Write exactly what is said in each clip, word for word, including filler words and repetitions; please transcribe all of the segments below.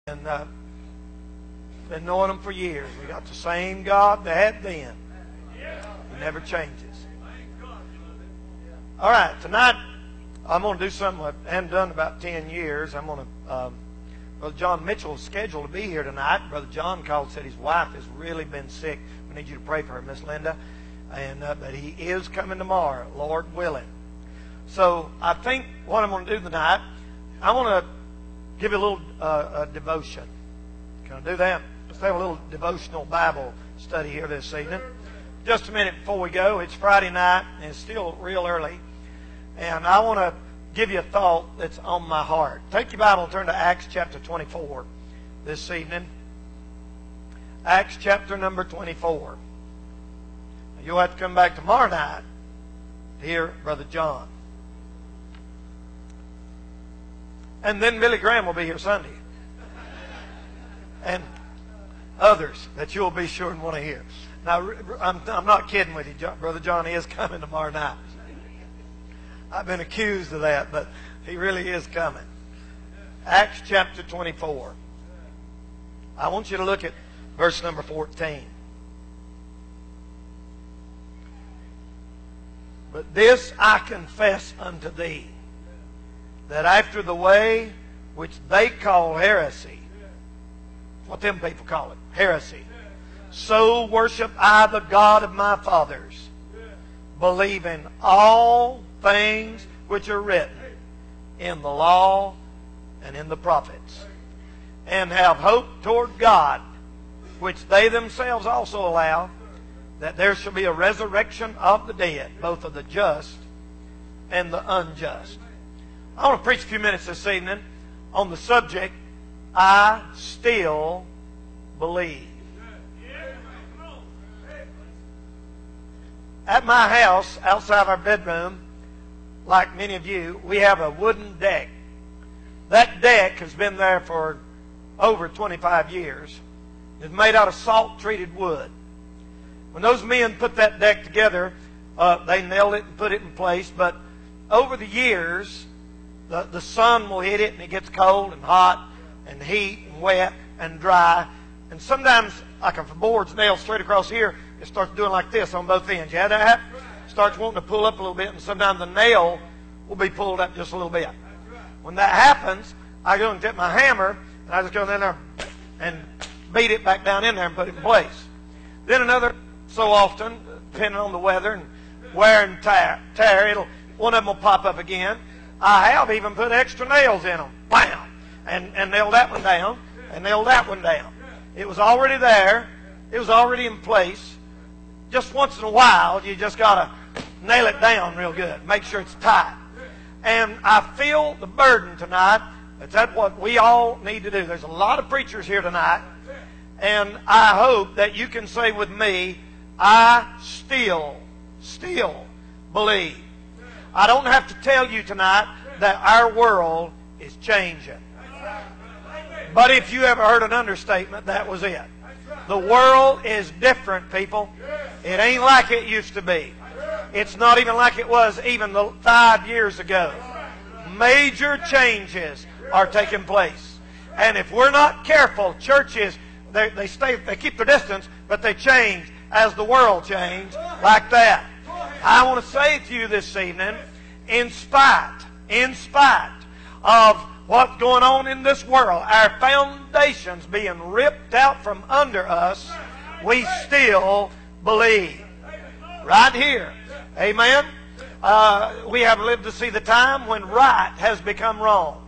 And uh, been knowing them for years. We got the same God they had then. He never changes. All right, tonight I'm going to do something I haven't done in about ten years. I'm going to, um, Brother John Mitchell is scheduled to be here tonight. Brother John called, said his wife has really been sick. We need you to pray for her, Miss Linda. And uh, but he is coming tomorrow, Lord willing. So I think what I'm going to do tonight, I want to give you a little uh, a devotion. Can I do that? Let's have a little devotional Bible study here this evening. Just a minute before we go. It's Friday night, and it's still real early. And I want to give you a thought that's on my heart. Take your Bible and turn to Acts chapter twenty-four this evening. Acts chapter number twenty-four. You'll have to come back tomorrow night to hear Brother John. And then Billy Graham will be here Sunday. And others that you'll be sure and want to hear. Now, I'm, I'm not kidding with you. Brother John is coming tomorrow night. I've been accused of that, but he really is coming. Acts chapter twenty-four. I want you to look at verse number fourteen. But this I confess unto thee, that after the way which they call heresy, what them people call it, heresy, so worship I the God of my fathers, believing all things which are written in the law and in the prophets, and have hope toward God, which they themselves also allow, that there shall be a resurrection of the dead, both of the just and the unjust. I want to preach a few minutes this evening on the subject, I still believe. At my house, outside our bedroom, like many of you, we have a wooden deck. That deck has been there for over twenty-five years. It's made out of salt-treated wood. When those men put that deck together, uh, they nailed it and put it in place. But over the years, the, the sun will hit it and it gets cold and hot and heat and wet and dry. And sometimes, like if a board's nailed straight across here, it starts doing like this on both ends. You have that? Starts wanting to pull up a little bit, and sometimes the nail will be pulled up just a little bit. When that happens, I go and get my hammer, and I just go in there and beat it back down in there and put it in place. Then another so often, depending on the weather and wear and tear, tear it'll, one of them will pop up again. I have even put extra nails in them. Bam! And, and nailed that one down, and nailed that one down. It was already there. It was already in place. Just once in a while, you just got to nail it down real good. Make sure it's tight. And I feel the burden tonight. That's what we all need to do. There's a lot of preachers here tonight. And I hope that you can say with me, I still, still believe. I don't have to tell you tonight that our world is changing. But if you ever heard an understatement, that was it. The world is different, people. It ain't like it used to be. It's not even like it was even the five years ago. Major changes are taking place. And if we're not careful, churches, they, they stay, they keep their distance, but they change as the world changed, like that. I want to say to you this evening, in spite, in spite of what's going on in this world, our foundations being ripped out from under us, we still believe. Right here. Amen? Uh, we have lived to see the time when right has become wrong.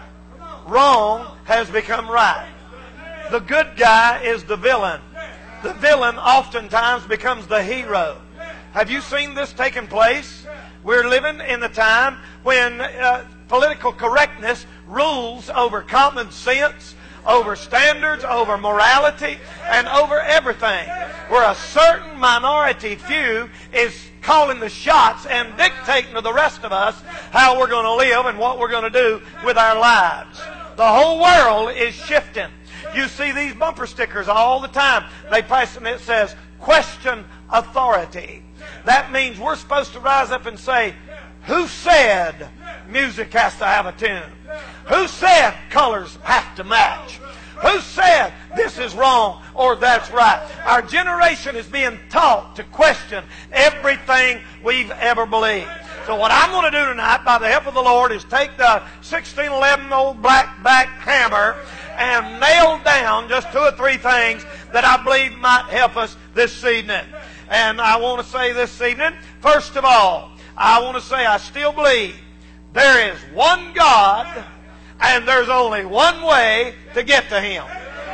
Wrong has become right. The good guy is the villain. The villain oftentimes becomes the hero. Have you seen this taking place? We're living in a time when uh, political correctness rules over common sense, over standards, over morality, and over everything. Where a certain minority few is calling the shots and dictating to the rest of us how we're going to live and what we're going to do with our lives. The whole world is shifting. You see these bumper stickers all the time. They pass them, it says, question authority. That means we're supposed to rise up and say, who said music has to have a tune? Who said colors have to match? Who said this is wrong or that's right? Our generation is being taught to question everything we've ever believed. So what I'm going to do tonight, by the help of the Lord, is take the sixteen eleven old black back hammer and nail down just two or three things that I believe might help us this evening. And I want to say this evening, first of all, I want to say I still believe there is one God and there's only one way to get to Him.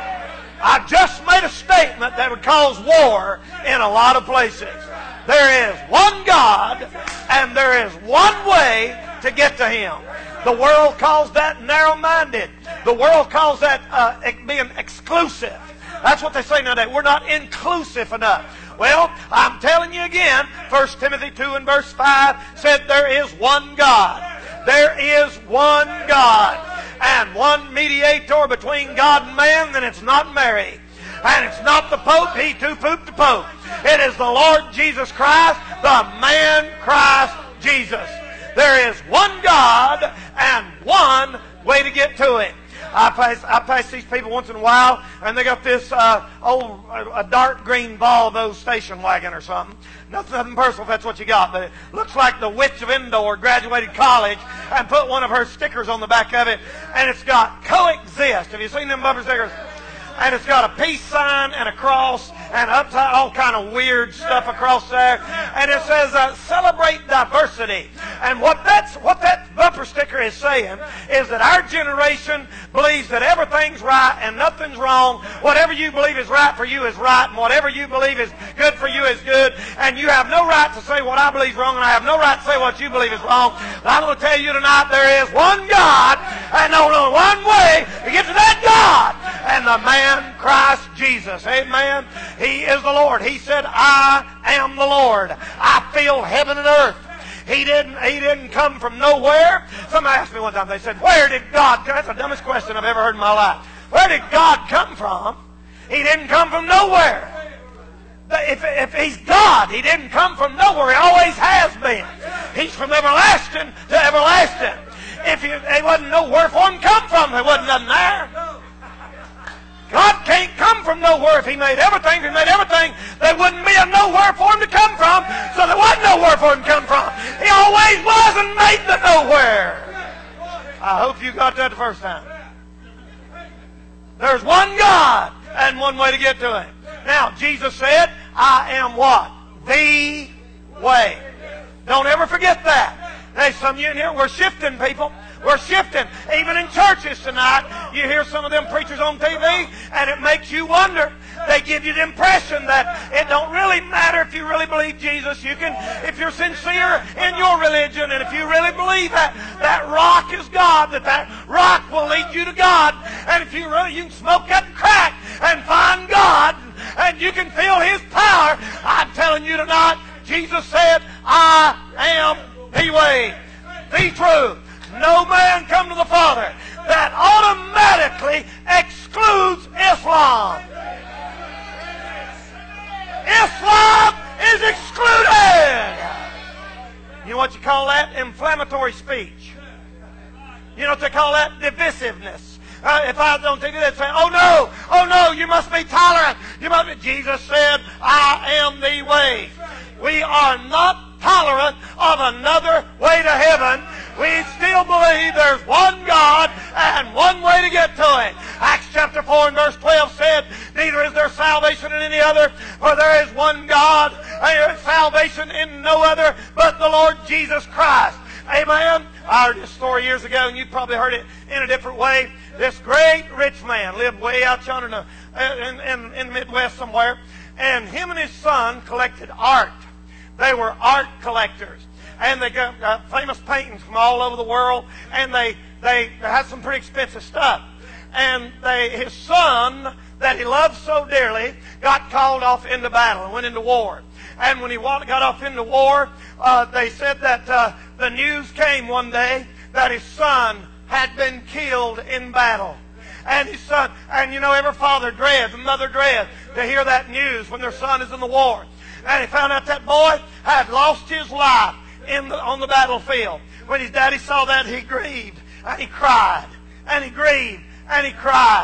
I just made a statement that would cause war in a lot of places. There is one God and there is one way to get to Him. The world calls that narrow-minded. The world calls that uh, being exclusive. That's what they say nowadays. We're not inclusive enough. Well, I'm telling you again, First Timothy two and verse five said there is one God. There is one God. And one mediator between God and man, and it's not Mary. And it's not the Pope. He too pooped the Pope. It is the Lord Jesus Christ, the man Christ Jesus. There is one God and one way to get to Him. I pass, I pass these people once in a while, and they got this uh, old, a dark green Volvo station wagon or something. Nothing, nothing personal if that's what you got, but it looks like the Witch of Endor graduated college and put one of her stickers on the back of it, and it's got coexist. Have you seen them bumper stickers? And it's got a peace sign and a cross and upside, all kind of weird stuff across there. And it says, uh, celebrate diversity. And what that's what that bumper sticker is saying is that our generation believes that everything's right and nothing's wrong. Whatever you believe is right for you is right, and whatever you believe is good for you is good. And you have no right to say what I believe is wrong, and I have no right to say what you believe is wrong. But I'm going to tell you tonight there is one God and only one way to get to that God. And the man Christ Jesus. Amen. He is the Lord. He said, I am the Lord. I fill heaven and earth. He didn't, he didn't come from nowhere. Somebody asked me one time, they said, where did God come? That's the dumbest question I've ever heard in my life. Where did God come from? He didn't come from nowhere. If, if He's God, He didn't come from nowhere. He always has been. He's from everlasting to everlasting. If he, there wasn't nowhere for Him to come from, there wasn't nothing there. God can't come from nowhere. If He made everything, if He made everything, there wouldn't be a nowhere for Him to come from, so there wasn't nowhere for Him to come from. He always was and made the nowhere. I hope you got that the first time. There's one God and one way to get to Him. Now, Jesus said, I am what? The way. Don't ever forget that. There's some of you in here, we're shifting, people. We're shifting. Even in churches tonight, you hear some of them preachers on T V, and it makes you wonder. They give you the impression that it don't really matter if you really believe Jesus. You can, if you're sincere in your religion, and if you really believe that that rock is God, that that rock will lead you to God, and if you really, you can smoke that crack and find God, and you can feel His power. I'm telling you tonight, Jesus said, I am the way, the truth. No man come to the Father. That automatically excludes Islam. Islam is excluded. You know what you call that? Inflammatory speech. You know what they call that? Divisiveness. Uh, if I don't think that, say, oh no, oh no, you must be tolerant. You must be. Jesus said, I am the way. We are not tolerant of another way to heaven. We still believe there's one God and one way to get to Him. Acts chapter four and verse twelve said, neither is there salvation in any other, for there is one God, and there is salvation in no other but the Lord Jesus Christ. Amen. I heard this story years ago, and you probably heard it in a different way. This great rich man lived way out yonder in the, in, in, in the Midwest somewhere, and him and his son collected art. They were art collectors. And they got uh, famous paintings from all over the world, and they, they had some pretty expensive stuff. And they, his son, that he loved so dearly, got called off into battle and went into war. And when he got off into war, uh, they said that uh, the news came one day that his son had been killed in battle. And his son, and you know, every father dreads, and mother dreads to hear that news when their son is in the war. And he found out that boy had lost his life in the, on the battlefield. When his daddy saw that, he grieved and he cried and he grieved and he cried.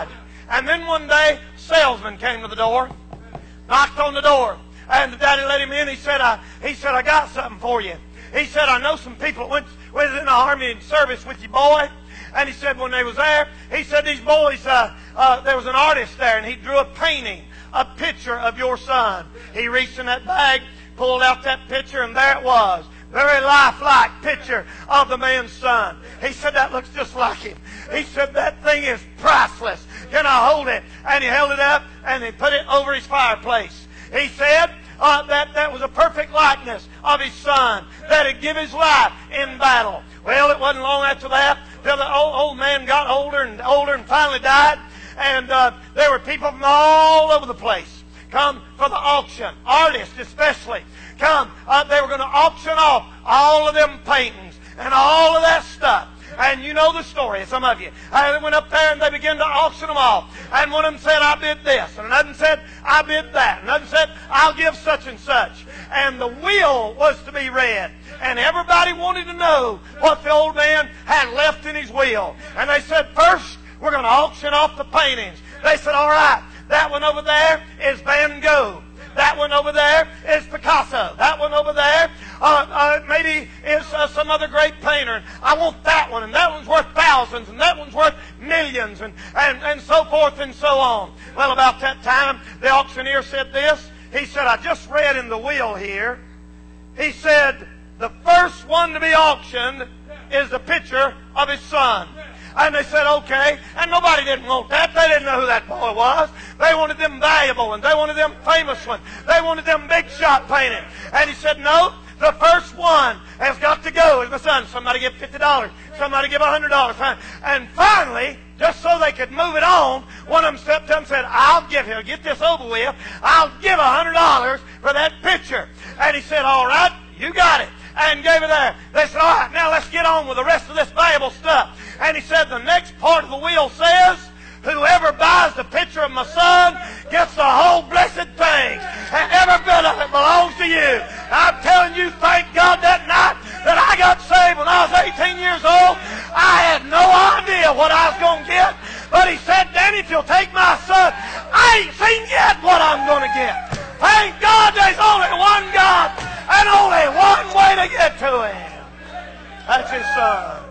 And then one day, a salesman came to the door, knocked on the door, and the daddy let him in. He said, I, he said, I got something for you. He said, I know some people that went, went in the army and service with your boy. And he said when they was there, he said these boys, uh, uh, there was an artist there, and he drew a painting, a picture of your son. He reached in that bag, pulled out that picture, and there it was. Very lifelike picture of the man's son. He said, that looks just like him. He said, that thing is priceless. Can I hold it? And he held it up, and he put it over his fireplace. He said uh, that that was a perfect likeness of his son, that he'd give his life in battle. Well, it wasn't long after that till the old, old man got older and older and finally died. And uh, there were people from all over the place come for the auction, artists especially. Come, uh, they were going to auction off all of them paintings and all of that stuff. And you know the story, some of you. Uh, they went up there and they began to auction them off. And one of them said, I bid this. And another said, I bid that. And another said, I'll give such and such. And the will was to be read. And everybody wanted to know what the old man had left in his will. And they said, first, we're going to auction off the paintings. They said, all right, that one over there is Van Gogh. That one over there is Picasso. That one over there uh, uh, maybe is uh, some other great painter. I want that one, and that one's worth thousands, and that one's worth millions, and, and, and so forth and so on. Well, about that time, the auctioneer said this. He said, I just read in the will here. He said, the first one to be auctioned is the picture of his son. And they said, okay. And nobody didn't want that. They didn't know who that boy was. They wanted them valuable ones. They wanted them famous ones. They wanted them big shot painted. And he said, no, the first one has got to go is my son. Somebody give fifty dollars. Somebody give one hundred dollars. And finally, just so they could move it on, one of them stepped up and said, I'll give him, get this over with. I'll give one hundred dollars for that picture. And he said, all right, you got it. And gave it there. They said, all right, now let's get on with the rest of this valuable stuff. And he said, the next part of the will says, whoever buys the picture of my son gets the whole blessed thing. And every bit of it belongs to you. I'm telling you, thank God that night that I got saved when I was eighteen years old, I had no idea what I was going to get. But he said, Danny, if you'll take my son, I ain't seen yet what I'm going to get. Thank God there's only one God and only one way to get to Him. That's His Son.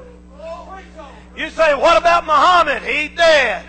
You say, what about Muhammad? He's dead.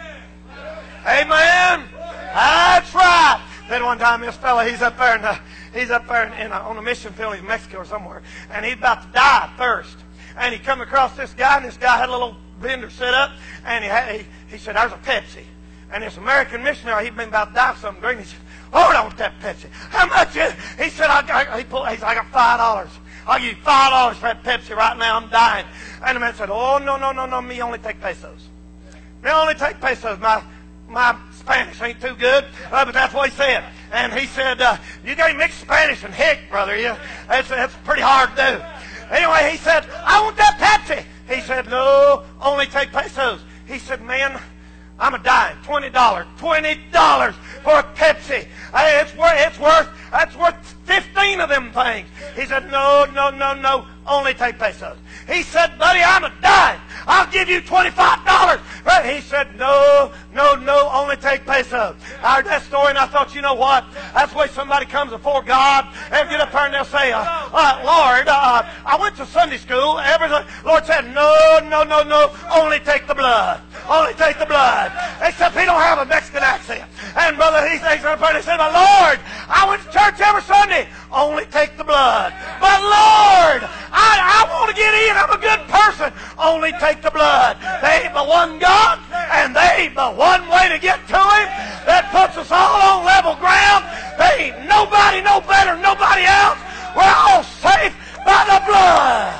Amen? That's right. Then one time this fella, he's up there, in the, he's up there in, in a, on a mission field in Mexico or somewhere, and he's about to die of thirst. And he come across this guy, and this guy had a little vendor set up, and he, had, he, he said, there's a Pepsi. And this American missionary, he'd been about to die of something green. He said, hold on with that Pepsi. How much is it? He said, I, I, he, pulled, he said, I got five dollars. I'll give you five dollars for that Pepsi right now. I'm dying. And the man said, oh, no, no, no, no. Me only take pesos. Me only take pesos. My my Spanish ain't too good, uh, but that's what he said. And he said, uh, you got to mix Spanish and hick, brother. You, that's, that's pretty hard to do. Anyway, he said, I want that Pepsi. He said, no, only take pesos. He said, man, I'm a dying. twenty dollars. twenty dollars for a Pepsi. Hey, it's worth, it's worth, that's worth fifteen of them things. He said, no, no, no, no, only take pesos. He said, buddy, I'm a dime. I'll give you twenty-five dollars. But he said, no, no, no, only take pesos. I heard that story and I thought, you know what? That's the way somebody comes before God and get up there and they'll say, uh, uh, Lord, uh, I went to Sunday school. Everything. Lord said, no, no, no, no, only take the blood. Only take the blood. Except he don't have a Mexican accent. And brother, he says, he said, my Lord, I went to church every Sunday. Only take the blood. But Lord, I, I want to get in. I'm a good person. Only take the blood. They ain't but one God, and they ain't but one way to get to Him. That puts us all on level ground. They ain't nobody no better than nobody else. We're all safe by the blood.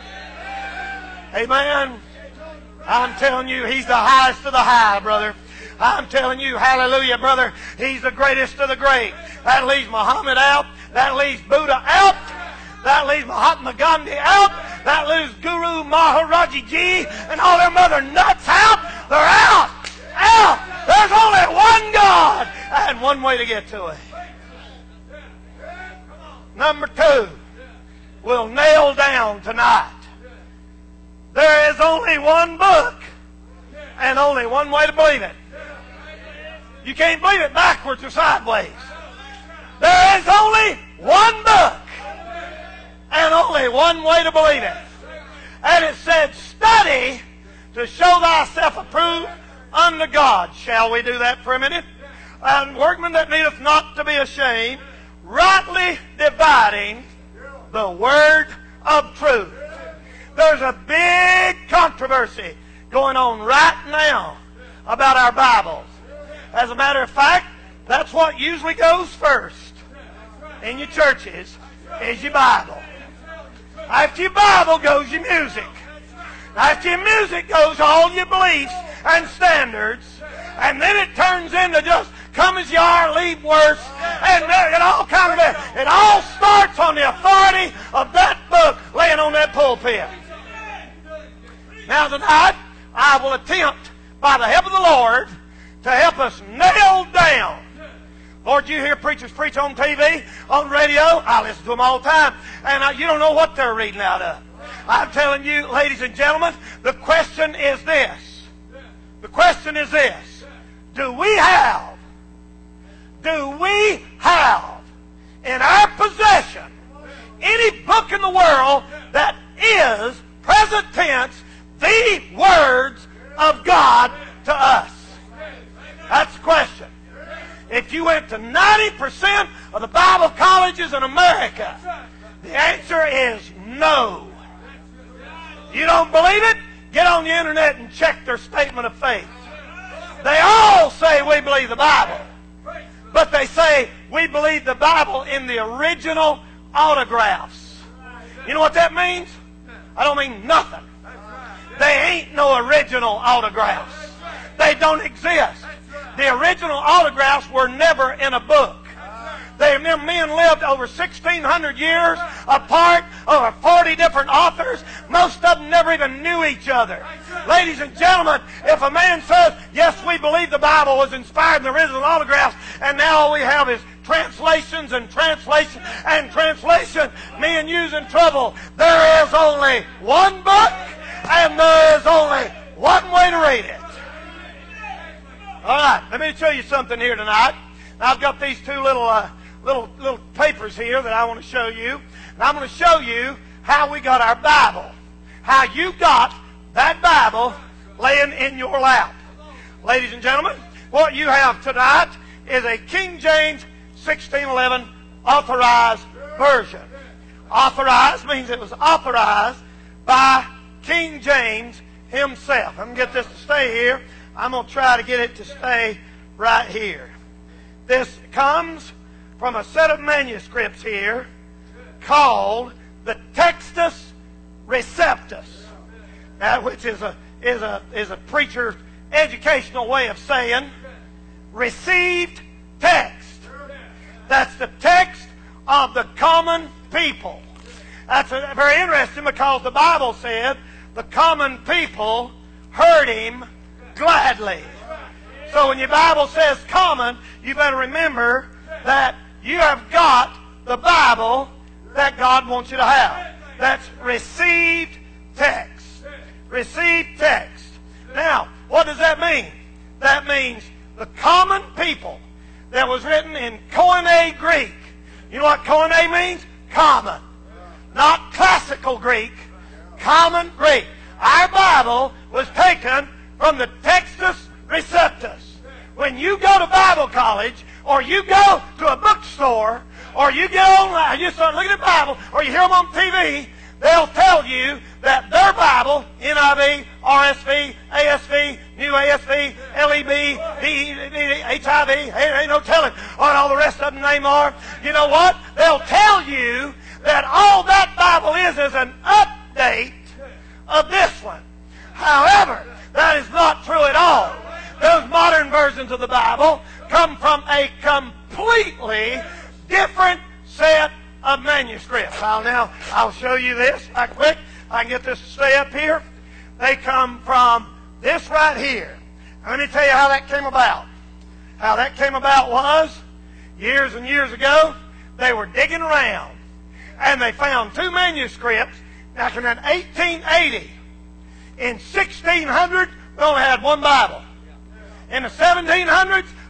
Amen. I'm telling you, He's the highest of the high, brother. I'm telling you, hallelujah, brother, He's the greatest of the great. That leaves Muhammad out. That leaves Buddha out. That leaves Mahatma Gandhi out. That leaves Guru Maharaji Ji and all them other nuts out. They're out. Out. There's only one God and one way to get to Him. Number two, we'll nail down tonight. There is only one book and only one way to believe it. You can't believe it backwards or sideways. There is only one book and only one way to believe it. And it said, study to show thyself approved unto God. Shall we do that for a minute? And workman that needeth not to be ashamed, rightly dividing the word of truth. There's a big controversy going on right now about our Bibles. As a matter of fact, that's what usually goes first in your churches, is your Bible. After your Bible goes your music. After your music goes all your beliefs and standards. And then it turns into just come as you are, leave worse. And it all kind of, it all starts on the authority of that book laying on that pulpit. Now tonight, I will attempt, by the help of the Lord, to help us nail down. Lord, you hear preachers preach on T V, on radio. I listen to them all the time. And I, you don't know what they're reading out of. I'm telling you, ladies and gentlemen, the question is this. The question is this. Do we have, do we have in our possession any book in the world that is, present tense, the words of God to us? That's the question. If you went to ninety percent of the Bible colleges in America, the answer is no. You don't believe it? Get on the internet and check their statement of faith. They all say we believe the Bible. But they say we believe the Bible in the original autographs. You know what that means? I don't mean nothing. They ain't no original autographs. They don't exist. The original autographs were never in a book. They, them men lived over sixteen hundred years apart, over forty different authors. Most of them never even knew each other. Ladies and gentlemen, if a man says, yes, we believe the Bible was inspired in the original autographs, and now all we have is translations and translation and translation, me and you's in trouble. There is only one book, and there is only one way to read it. All right, let me show you something here tonight. Now, I've got these two little, uh, little, little papers here that I want to show you. And I'm going to show you how we got our Bible. How you got that Bible laying in your lap. Ladies and gentlemen, what you have tonight is a King James sixteen eleven authorized version. Authorized means it was authorized by King James himself. I'm going to get this to stay here. I'm going to try to get it to stay right here. This comes from a set of manuscripts here called the Textus Receptus, uh, which is a, is, a, is a preacher's educational way of saying received text. That's the text of the common people. That's a, very interesting because the Bible said the common people heard him gladly. So when your Bible says common, you better remember that you have got the Bible that God wants you to have. That's received text. Received text. Now, what does that mean? That means the common people that was written in Koine Greek. You know what Koine means? Common. Not classical Greek. Common Greek. Our Bible was taken from the Textus Receptus. When you go to Bible college, or you go to a bookstore, or you get online, you start looking at the Bible, or you hear them on T V, they'll tell you that their Bible, N I V, R S V, A S V, New A S V, L E B, H I V, ain't no telling what all the rest of them name are. You know what? They'll tell you that all that Bible is is an update of this one. However, that is not true at all. Those modern versions of the Bible come from a completely different set of manuscripts. I'll now, I'll show you this right quick. I can get this to stay up here. They come from this right here. Let me tell you how that came about. How that came about was, years and years ago, they were digging around, and they found two manuscripts back in eighteen eighty. In sixteen hundred, we only had one Bible. In the seventeen hundreds,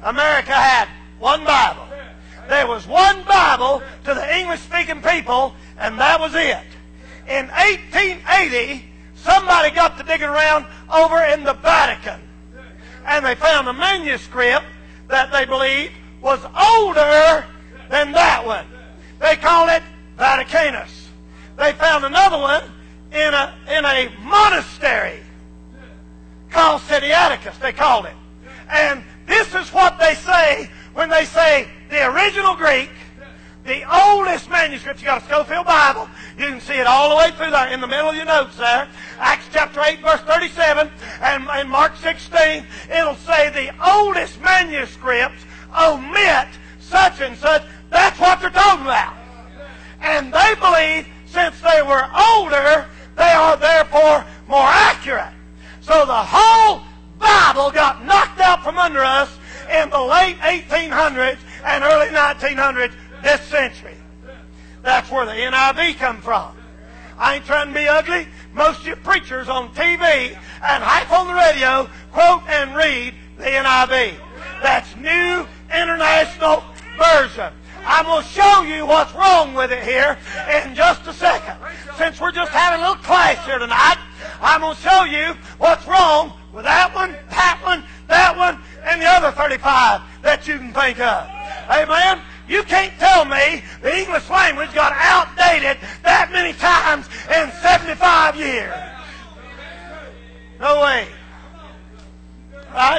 America had one Bible. There was one Bible to the English-speaking people, and that was it. In eighteen eighty, somebody got to digging around over in the Vatican, and they found a manuscript that they believed was older than that one. They called it Vaticanus. They found another one in a, in a monastery called Sinaiticus, they called it. And this is what they say when they say the original Greek, the oldest manuscript. You got a Scofield Bible. You can see it all the way through there in the middle of your notes there. Acts chapter eight, verse thirty-seven, and in Mark sixteen, it'll say the oldest manuscripts omit such and such. That's what they're talking about. And they believe since they were older, they are therefore more accurate. So the whole Bible got knocked out from under us in the late eighteen hundreds and early nineteen hundreds this century. That's where the N I V come from. I ain't trying to be ugly. Most of you preachers on T V and half on the radio quote and read the N I V. That's New International Version. I'm going to show you what's wrong with it here in just a second. Since we're just having a little clash here tonight, I'm going to show you what's wrong with that one, that one, that one, and the other thirty-five that you can think of. Amen? You can't tell me the English language got outdated that many times in seventy-five years. No way. Right?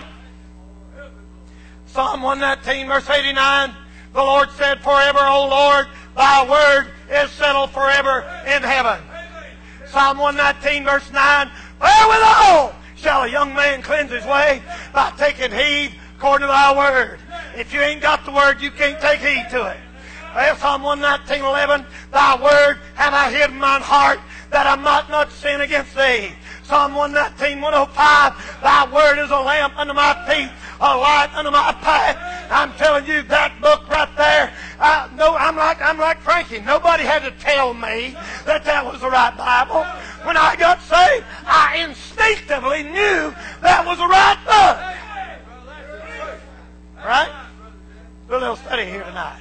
Psalm one nineteen, verse eighty-nine. The Lord said, forever, O Lord, thy word is settled forever in heaven. Psalm one nineteen, verse nine. Wherewithal shall a young man cleanse his way? By taking heed according to thy word. If you ain't got the word, you can't take heed to it. Well, Psalm one nineteen, eleven. Thy word have I hid in mine heart, that I might not sin against thee. Psalm one nineteen, one oh five. Thy word is a lamp unto my feet, a light unto my path. I'm telling you, that book right there, uh, no, I'm like I'm like Frankie. Nobody had to tell me that that was the right Bible. When I got saved, I instinctively knew that was the right book. Right? Do a little study here tonight.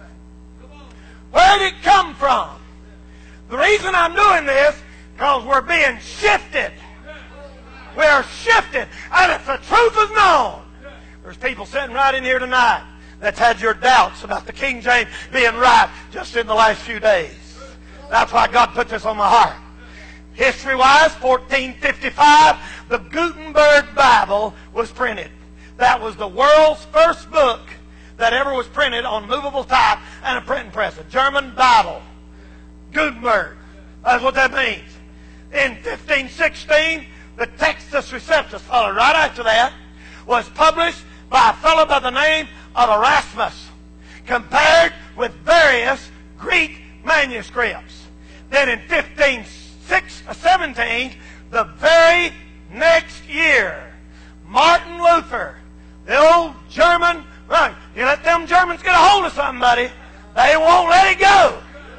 Where did it come from? The reason I'm doing this, because we're being shifted. We are shifted. And if the truth is known, there's people sitting right in here tonight that's had your doubts about the King James being right just in the last few days. That's why God put this on my heart. History-wise, fourteen fifty-five, the Gutenberg Bible was printed. That was the world's first book that ever was printed on movable type and a printing press. A German Bible. Gutenberg. That's what that means. In fifteen sixteen, the Textus Receptus, followed right after that, was published by a fellow by the name of Erasmus, compared with various Greek manuscripts. Then in fifteen seventeen, the very next year, Martin Luther, the old German, right, you let them Germans get a hold of somebody, they won't let it go.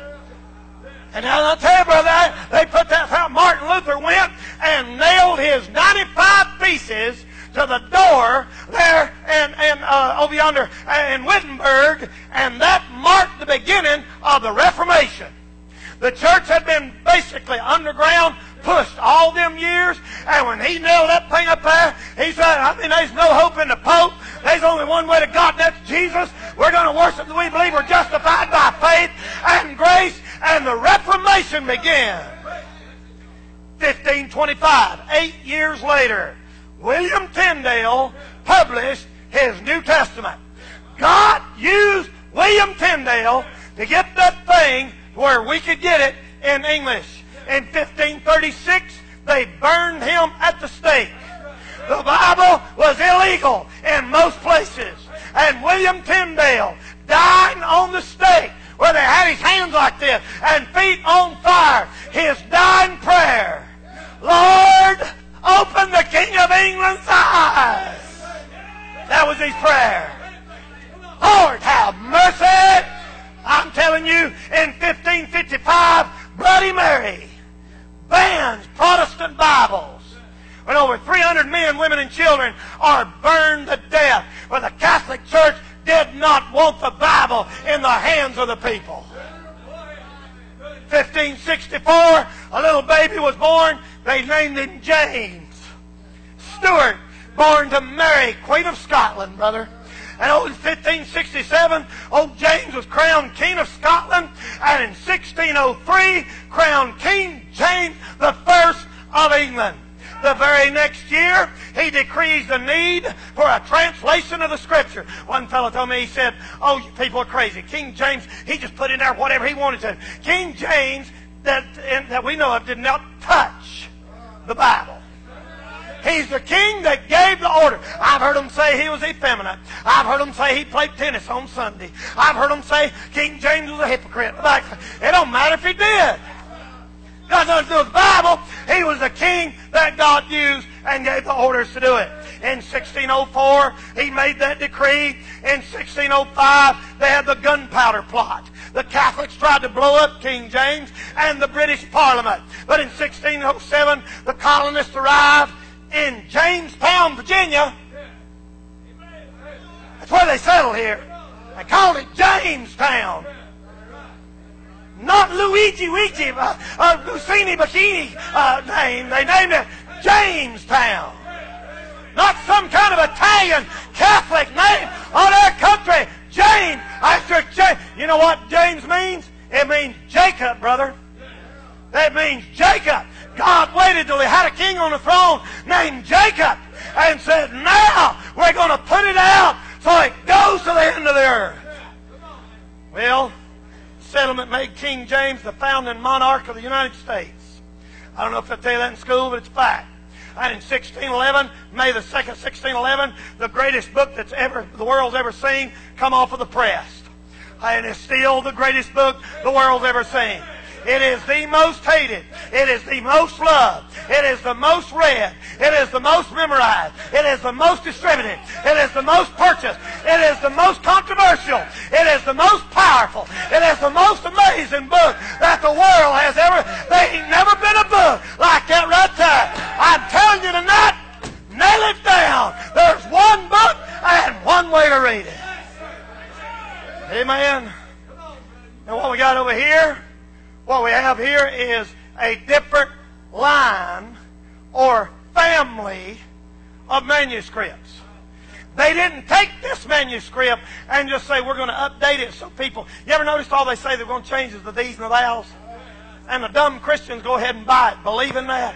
And now I'll tell you, brother, they put that out. Martin Luther went and nailed his ninety-five pieces to the door there and, and uh, over yonder in Wittenberg, and that marked the beginning of the Reformation. The church had been basically underground, pushed all them years, and when he nailed that thing up there, he said, I mean, there's no hope in the Pope. There's only one way to God, and that's Jesus. We're going to worship, we believe we're justified by faith and grace, and the Reformation began. fifteen twenty-five, eight years later, William Tyndale published his New Testament. God used William Tyndale to get that thing where we could get it in English. In fifteen thirty-six, they burned him at the stake. The Bible was illegal in most places. And William Tyndale, dying on the stake, where they had his hands like this and feet on fire, his dying prayer, Lord, open the King of England's eyes. That was his prayer. Lord, have mercy. I'm telling you, in fifteen fifty-five, Bloody Mary bans Protestant Bibles. When over three hundred men, women, and children are burned to death, where the Catholic church did not want the Bible in the hands of the people. fifteen sixty-four, a little baby was born. They named him James Stuart, born to Mary, Queen of Scotland, brother. And oh, in fifteen sixty-seven, old James was crowned King of Scotland. And in sixteen oh three, crowned King James the First of England. The very next year, he decrees the need for a translation of the Scripture. One fellow told me, he said, oh, you people are crazy. King James, he just put in there whatever he wanted to. King James, that, that we know of, did not touch the Bible. He's the king that gave the order. I've heard them say he was effeminate. I've heard them say he played tennis on Sunday. I've heard them say King James was a hypocrite. It don't matter if he did. Got nothing to do with the Bible. He was the king that God used and gave the orders to do it. In sixteen oh four, he made that decree. In sixteen oh five, they had the gunpowder plot. The Catholics tried to blow up King James and the British Parliament. But in sixteen oh seven, the colonists arrived in Jamestown, Virginia. That's where they settled here. They called it Jamestown. Not Luigi Luigi, uh, uh, Lucini Bikini uh, name. They named it Jamestown. Not some kind of Italian Catholic name on their country. James. After James. You know what James means? It means Jacob, brother. That means Jacob. God waited till he had a king on the throne named Jacob and said, now we're going to put it out so it goes to the end of the earth. Well, settlement made King James the founding monarch of the United States. I don't know if I tell you that in school, but it's a fact. And in sixteen eleven, May the second, sixteen eleven, the greatest book that's ever the world's ever seen come off of the press. And it's still the greatest book the world's ever seen. It is the most hated. It is the most loved. It is the most read. It is the most memorized. It is the most distributed. It is the most purchased. It is the most controversial. It is the most powerful. It is the most amazing book that the world has ever. There ain't never been a book like that right there. I'm telling you tonight, nail it down. There's one book and one way to read it. Amen. And what we got over here, what we have here is a different line or family of manuscripts. They didn't take this manuscript and just say, we're going to update it so people... You ever notice all they say they're going to change is the these and the thous? And the dumb Christians go ahead and buy it, believing that.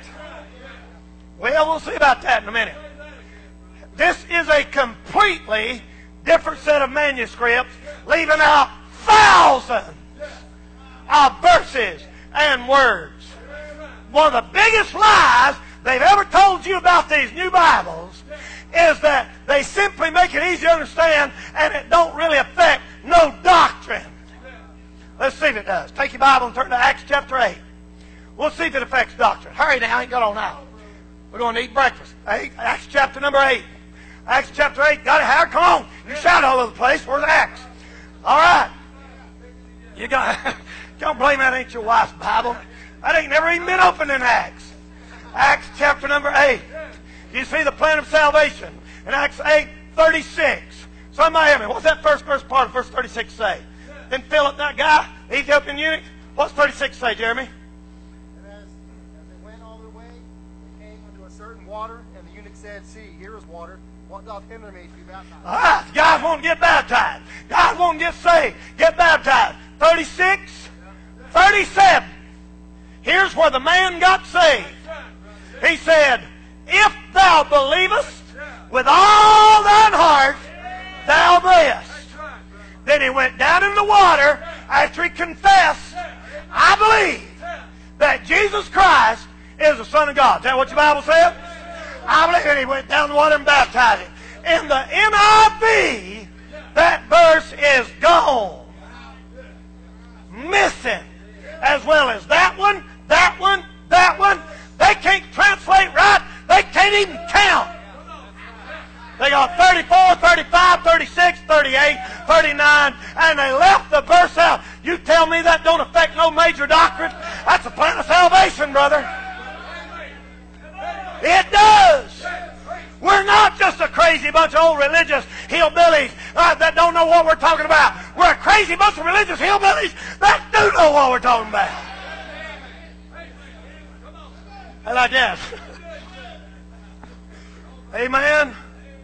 Well, we'll see about that in a minute. This is a completely different set of manuscripts, leaving out thousands of verses and words. One of the biggest lies they've ever told you about these new Bibles is that they simply make it easy to understand and it don't really affect no doctrine. Let's see if it does. Take your Bible and turn to Acts chapter eight. We'll see if it affects doctrine. Hurry now, I ain't got all now. We're going to eat breakfast. Acts chapter number eight. Acts chapter eight. Got it, Howard? Come on. You shout all over the place. Where's Acts? All right. You got... Don't blame that ain't your wife's Bible. That ain't never even been opened in Acts. Acts chapter number eight. You see the plan of salvation in Acts eight thirty-six. Somebody help me. What's that first verse part of verse thirty-six say? Then Philip, that guy, the Ethiopian eunuch. What's thirty-six say, Jeremy? And as, as they went all their way, they came unto a certain water, and the eunuch said, see, here is water. What doth hinder me to be baptized? All right. Guys want to get baptized. Guys want to get saved. Get baptized. thirty-six. thirty-seven. Here's where the man got saved. He said, if thou believest with all thine heart, thou mayest. Then he went down in the water after he confessed, I believe that Jesus Christ is the Son of God. Is that what your Bible said? I believe. And he went down in the water and baptized him. In the N I V, that verse is gone. Missing. As well as that one, that one, that one. They can't translate right. They can't even count. They got thirty-four, thirty-five, thirty-six, thirty-eight, thirty-nine, and they left the verse out. You tell me that don't affect no major doctrine? That's a plan of salvation, brother. It does. We're not just a crazy bunch of old religious hillbillies uh, that don't know what we're talking about. We're a crazy bunch of religious hillbillies that do know what we're talking about. I like that. Amen.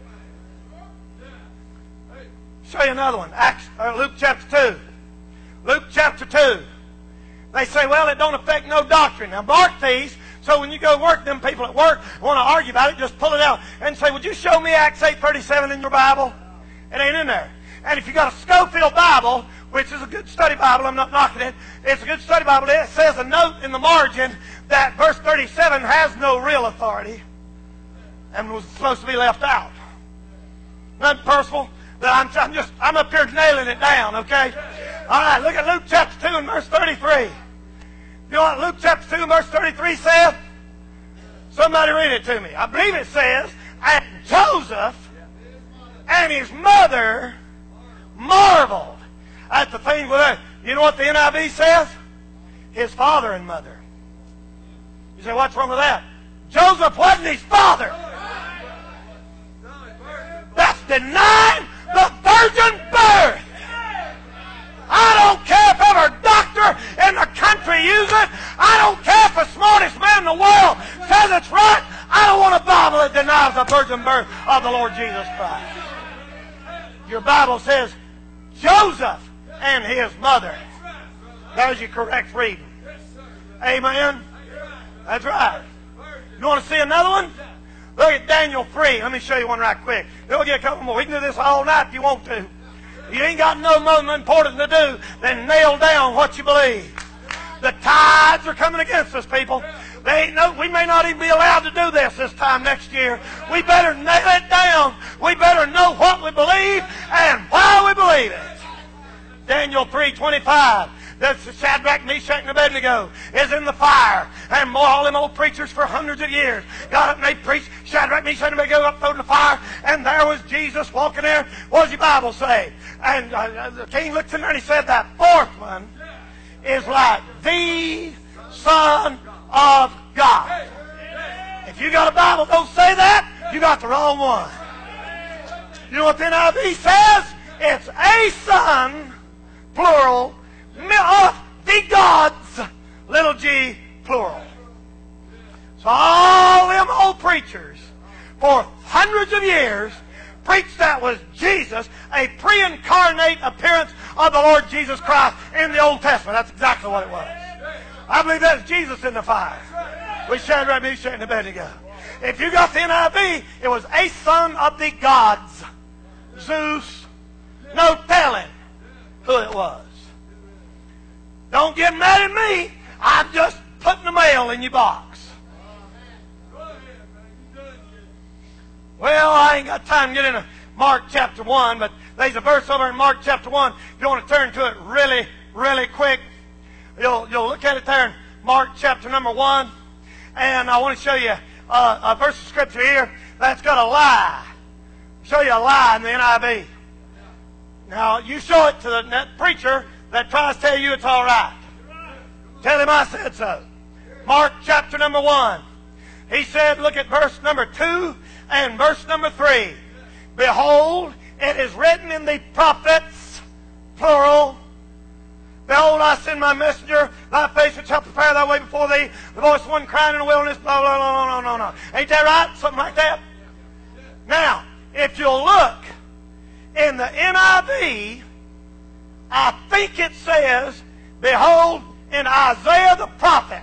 Show you another one. Acts, or Luke chapter two. Luke chapter two. They say, well, it don't affect no doctrine. Now, mark these. So when you go work, them people at work want to argue about it, just pull it out and say, would you show me Acts eight thirty-seven in your Bible? It ain't in there. And if you got a Scofield Bible, which is a good study Bible, I'm not knocking it, it's a good study Bible, it says a note in the margin that verse thirty-seven has no real authority and was supposed to be left out. Nothing personal. I'm, I'm just, I'm up here nailing it down, okay? All right, look at Luke chapter two and verse thirty-three. You know what Luke chapter two and verse thirty-three says? Somebody read it to me. I believe it says, and Joseph and his mother marveled at the thing with her. You know what the N I V says? His father and mother. You say, what's wrong with that? Joseph wasn't his father. That's denying the virgin birth. I don't care if every doctor in the country uses it. I don't care if the smartest man in the world says it's right. I don't want a Bible that denies the virgin birth of the Lord Jesus Christ. Your Bible says Joseph and his mother. There's your correct reading. Amen? That's right. You want to see another one? Look at Daniel three. Let me show you one right quick. We'll get a couple more. We can do this all night if you want to. You ain't got no more important to do than nail down what you believe. The tides are coming against us, people. They ain't no, we may not even be allowed to do this this time next year. We better nail it down. We better know what we believe and why we believe it. Daniel three twenty-five. That's Shadrach, Meshach, and Abednego is in the fire. And more, all them old preachers for hundreds of years got up and they preached. Shadrach, Meshach, and Abednego up thrown in the fire. And there was Jesus walking there. What does your Bible say? And uh, the king looked in there and he said, that fourth one is like the Son of God. If you got a Bible don't say that, you got the wrong one. You know what the N I V says? It's a son, plural, of the gods, little g, plural. So all them old preachers for hundreds of years preached that was Jesus, a pre-incarnate appearance of the Lord Jesus Christ in the Old Testament. That's exactly what it was. I believe that's Jesus in the fire with Shadrach, Meshach, and Abednego. If you got the N I V, it was a son of the gods. Zeus, no telling who it was. Don't get mad at me. I'm just putting the mail in your box. Well, I ain't got time to get into Mark chapter one, but there's a verse over in Mark chapter one. If you want to turn to it really, really quick, you'll, you'll look at it there in Mark chapter number one. And I want to show you a, a verse of Scripture here that's got a lie. Show you a lie in the N I V. Now, you show it to the that preacher that tries to tell you it's all right. Tell him I said so. Mark chapter number one. He said, look at verse number two and verse number three. Behold, it is written in the prophets, plural. Behold, I send my messenger, thy face which shall prepare thy way before thee. The voice of one crying in the wilderness, blah, blah, blah, blah, blah, blah. Ain't that right? Something like that? Now, if you'll look in the N I V, I think it says, behold, in Isaiah the prophet.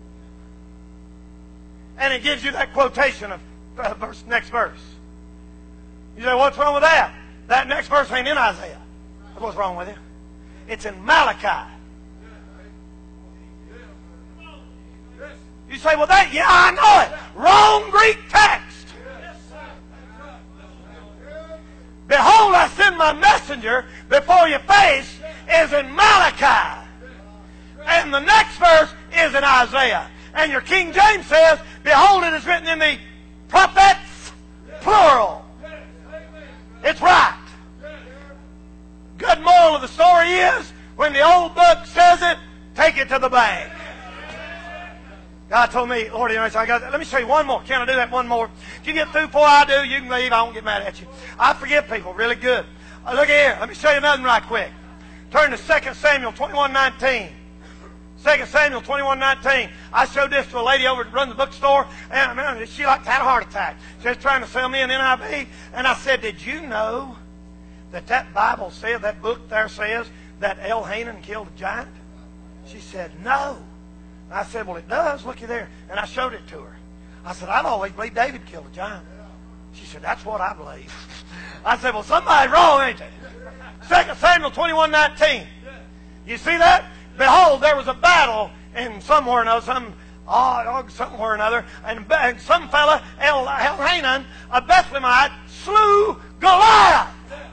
And it gives you that quotation of the verse, next verse. You say, what's wrong with that? That next verse ain't in Isaiah. What's wrong with it? It's in Malachi. You say, well, that, yeah, I know it. Wrong Greek text. Behold, I send my messenger before your face is in Malachi. And the next verse is in Isaiah. And your King James says, behold, it is written in the prophets, plural. It's right. Good moral of the story is, when the old book says it, take it to the bank. God told me, Lord, I got, let me show you one more. Can I do that one more? If you get through before I do, you can leave. I won't get mad at you. I forgive people really good. Uh, look here. Let me show you another one right quick. Turn to Second Samuel twenty-one nineteen. Second Samuel twenty-one nineteen. I showed this to a lady over to run the bookstore, and man, she like had a heart attack. She was trying to sell me an N I V, and I said, did you know that that Bible said, that book there says, that Elhanan killed a giant? She said, no. I said, well, it does. Looky there. And I showed it to her. I said, I've always believed David killed a giant. She said, that's what I believe. I said, well, somebody's wrong, ain't they? Second Samuel twenty-one nineteen. You see that? Behold, there was a battle in somewhere or another, some, oh, somewhere or another, and, and some fella, El, Elhanan, a Bethlehemite, slew Goliath.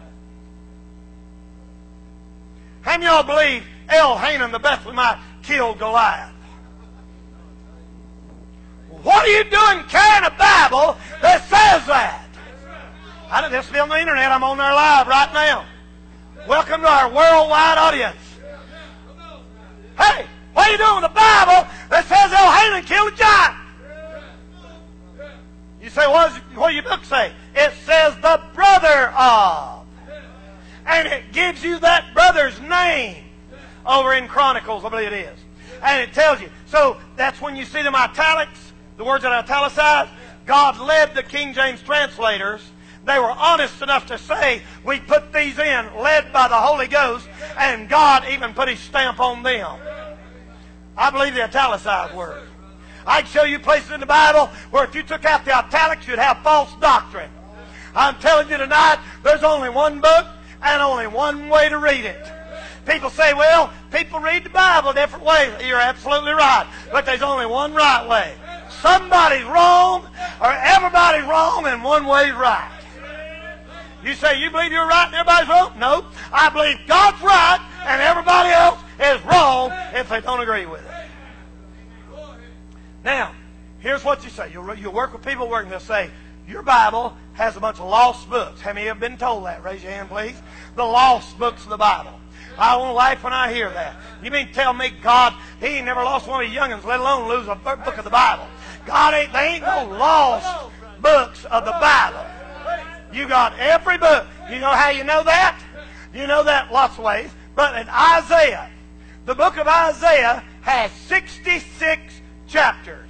How many of y'all believe Elhanan, the Bethlehemite, killed Goliath? What are you doing carrying a Bible that says that? I don't, this will be on the internet. I'm on there live right now. Welcome to our worldwide audience. Hey, what are you doing with a Bible that says Elhanan killed a giant? You say, what, is, what do your book say? It says the brother of. And it gives you that brother's name over in Chronicles, I believe it is. And it tells you. So that's when you see them italics, the words that are italicized. God led the King James translators. They were honest enough to say, we put these in, led by the Holy Ghost, and God even put His stamp on them. I believe the italicized word. I can show you places in the Bible where if you took out the italics, you'd have false doctrine. I'm telling you tonight, there's only one book and only one way to read it. People say, well, people read the Bible different ways. You're absolutely right. But there's only one right way. Somebody's wrong, or everybody's wrong, and one way's right. You say, you believe you're right and everybody's wrong? No. I believe God's right and everybody else is wrong if they don't agree with it. Now, here's what you say. You'll, you'll work with people working. They'll say, your Bible has a bunch of lost books. How many have been told that? Raise your hand, please. The lost books of the Bible. I won't laugh when I hear that. You mean tell me God, He ain't never lost one of His young'uns, let alone lose a book of the Bible. God ain't, there ain't no lost books of the Bible. You got every book. You know how you know that? You know that lots of ways. But in Isaiah, the book of Isaiah has sixty-six chapters.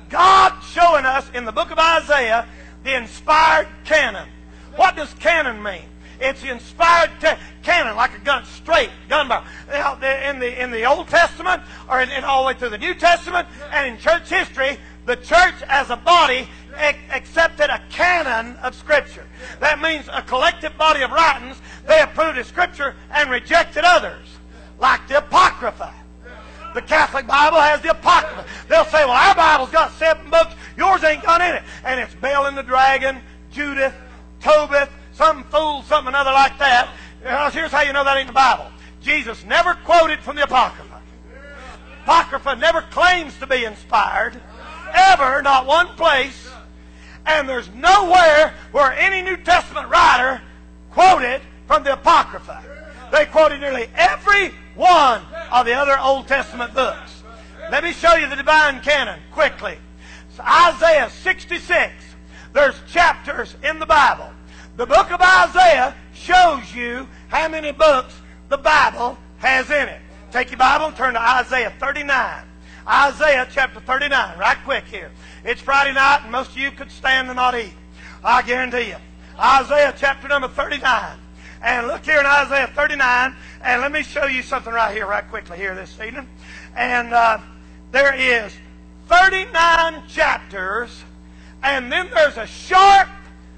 God showing us in the book of Isaiah the inspired canon. What does canon mean? It's the inspired te- canon, like a gun, straight gun barrel. Now, in the in the Old Testament, or in, in all the way through the New Testament, and in church history, the church as a body ac- accepted a canon of Scripture. That means a collective body of writings. They approved of Scripture and rejected others, like the Apocrypha. The Catholic Bible has the Apocrypha. They'll say, well, our Bible's got seven books. Yours ain't got in it. And it's Bel and the Dragon, Judith, Tobit, some fool, something another like that. Here's how you know that ain't the Bible. Jesus never quoted from the Apocrypha. Apocrypha never claims to be inspired. Ever, not one place. And there's nowhere where any New Testament writer quoted from the Apocrypha. They quoted nearly every one of the other Old Testament books. Let me show you the divine canon quickly. So Isaiah sixty-six. There's chapters in the Bible. The book of Isaiah shows you how many books the Bible has in it. Take your Bible and turn to Isaiah thirty-nine. Isaiah chapter thirty-nine, right quick here. It's Friday night and most of you could stand and not eat. I guarantee you. Isaiah chapter number thirty-nine. And look here in Isaiah thirty-nine, and let me show you something right here, right quickly here this evening. And uh, there is thirty-nine chapters, and then there's a sharp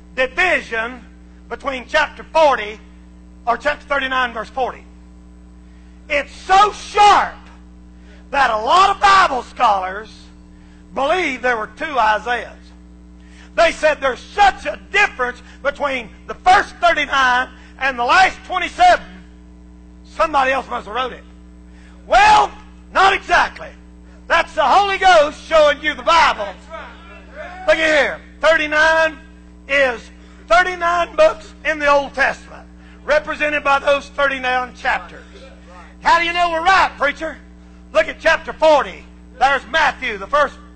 division between chapter forty, or chapter thirty-nine, verse forty. It's so sharp that a lot of Bible scholars believe there were two Isaiahs. They said there's such a difference between the first thirty-nine and the last twenty-seven. Somebody else must have wrote it. Well, not exactly. That's the Holy Ghost showing you the Bible. Look at here. thirty-nine is thirty-nine books in the Old Testament, represented by those thirty-nine chapters. How do you know we're right, preacher? Look at chapter forty. There's Matthew, the first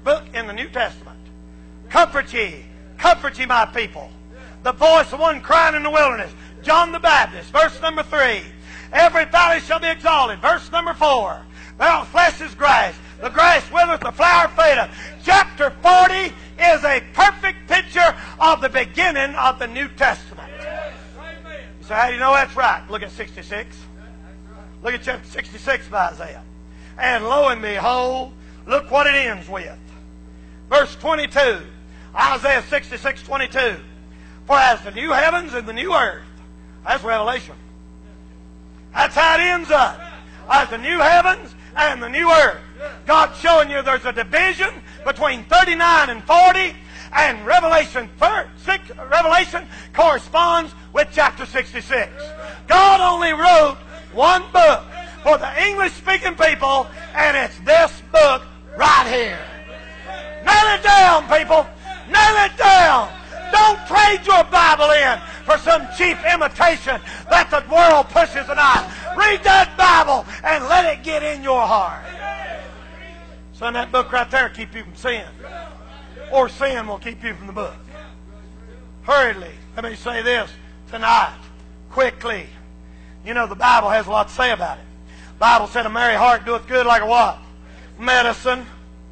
book in the New Testament. Comfort ye, comfort ye, my people. The voice of one crying in the wilderness. John the Baptist, verse number three. Every valley shall be exalted. Verse number four. Their flesh is grass. The grass withereth, the flower fadeth. Chapter forty is a perfect picture of the beginning of the New Testament. You say, how do you know that's right? Look at sixty-six. Look at chapter sixty-six of Isaiah. And lo and behold, look what it ends with. Verse twenty-two. Isaiah sixty-six, twenty-two. For as the new heavens and the new earth. That's Revelation. That's how it ends up. As the new heavens and the new earth. God's showing you there's a division between thirty-nine and forty, and Revelation Revelation corresponds with chapter sixty-six. God only wrote one book for the English-speaking people, and it's this book right here. Nail it down, people. Nail it down. Don't trade your Bible in for some cheap imitation that the world pushes tonight. Read that Bible and let it get in your heart. Son, that book right there will keep you from sin. Or sin will keep you from the book. Hurriedly, let me say this tonight, quickly. You know, the Bible has a lot to say about it. The Bible said a merry heart doeth good like a what? Medicine.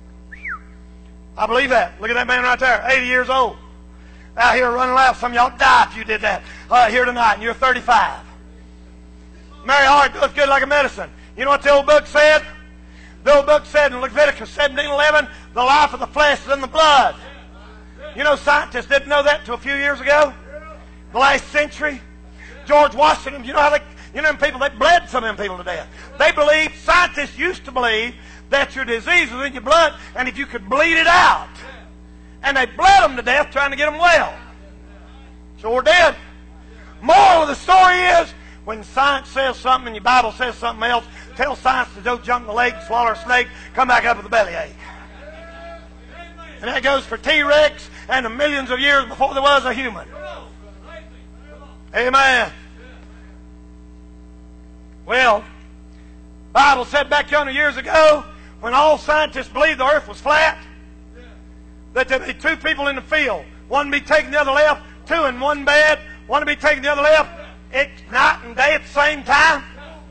I believe that. Look at that man right there, eighty years old. Out here running laps. Some of y'all die if you did that uh, here tonight, and you're thirty-five. Merry heart doeth good like a medicine. You know what the old book said? The old book said in Leviticus seventeen eleven, the life of the flesh is in the blood. You know, scientists didn't know that until a few years ago. The last century. George Washington, you know how they, you know them people, they bled some of them people to death. They believed, scientists used to believe, that your disease was in your blood, and if you could bleed it out. And they bled them to death trying to get them well. Sure did. Moral of the story is, when science says something and your Bible says something else, tell science to go jump in the lake, swallow a snake, come back up with a bellyache. And that goes for T-Rex and the millions of years before there was a human. Amen. Well, the Bible said back yonder years ago, when all scientists believed the earth was flat, that there'd be two people in the field. One be taking the other left, two in one bed, one to be taking the other left. It's night and day at the same time.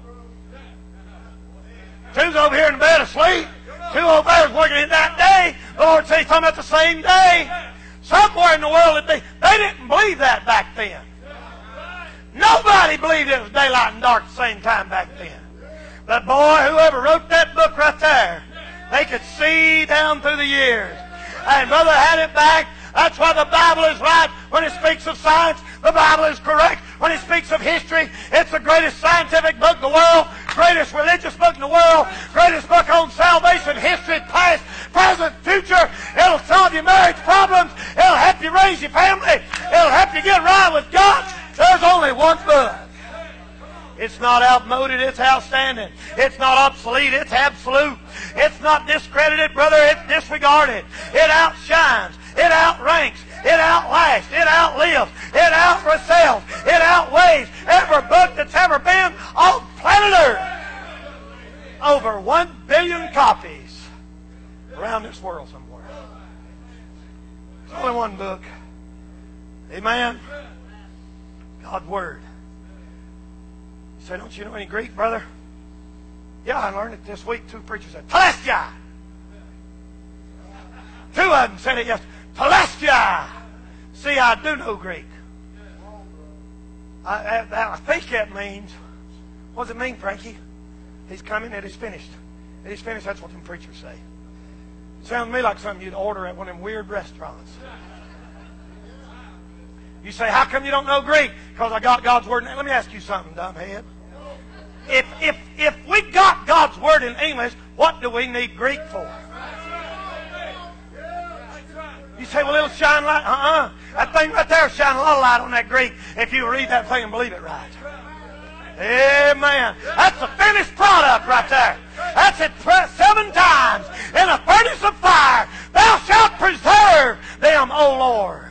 Two's over here in bed asleep. Two over there is working in that day. The Lord said He's talking about the same day. Somewhere in the world it'd be. They didn't believe that back then. Nobody believed it was daylight and dark at the same time back then. But boy, whoever wrote that book right there, they could see down through the years. And brother had it back. That's why the Bible is right when it speaks of science. The Bible is correct when it speaks of history. It's the greatest scientific book in the world, greatest religious book in the world, greatest book on salvation, history, past, present, future. It'll solve your marriage problems. It'll help you raise your family. It'll help you get right with God. There's only one book. It's not outmoded, it's outstanding. It's not obsolete, it's absolute. It's not discredited, brother, it's disregarded. It outshines, it outranks, it outlasts, it outlives, it outrecels, it outweighs every book that's ever been on planet Earth. Over one billion copies around this world somewhere. There's only one book. Amen? God's Word. You say, don't you know any Greek, brother? Yeah, I learned it this week. Two preachers said, Telestia. Two of them said it yesterday. Telestia. See, I do know Greek. I, I, I think that means, what does it mean, Frankie? He's coming, it is finished. It is finished, that's what them preachers say. Sounds to me like something you'd order at one of them weird restaurants. You say, how come you don't know Greek? Because I got God's Word. Let me ask you something, dumbhead. If, if, if we got God's Word in English, what do we need Greek for? You say, well, it'll shine light. Uh-uh. That thing right there will shine a lot of light on that Greek if you read that thing and believe it right. Amen. That's the finished product right there. That's it seven times. In a furnace of fire, thou shalt preserve them, O Lord.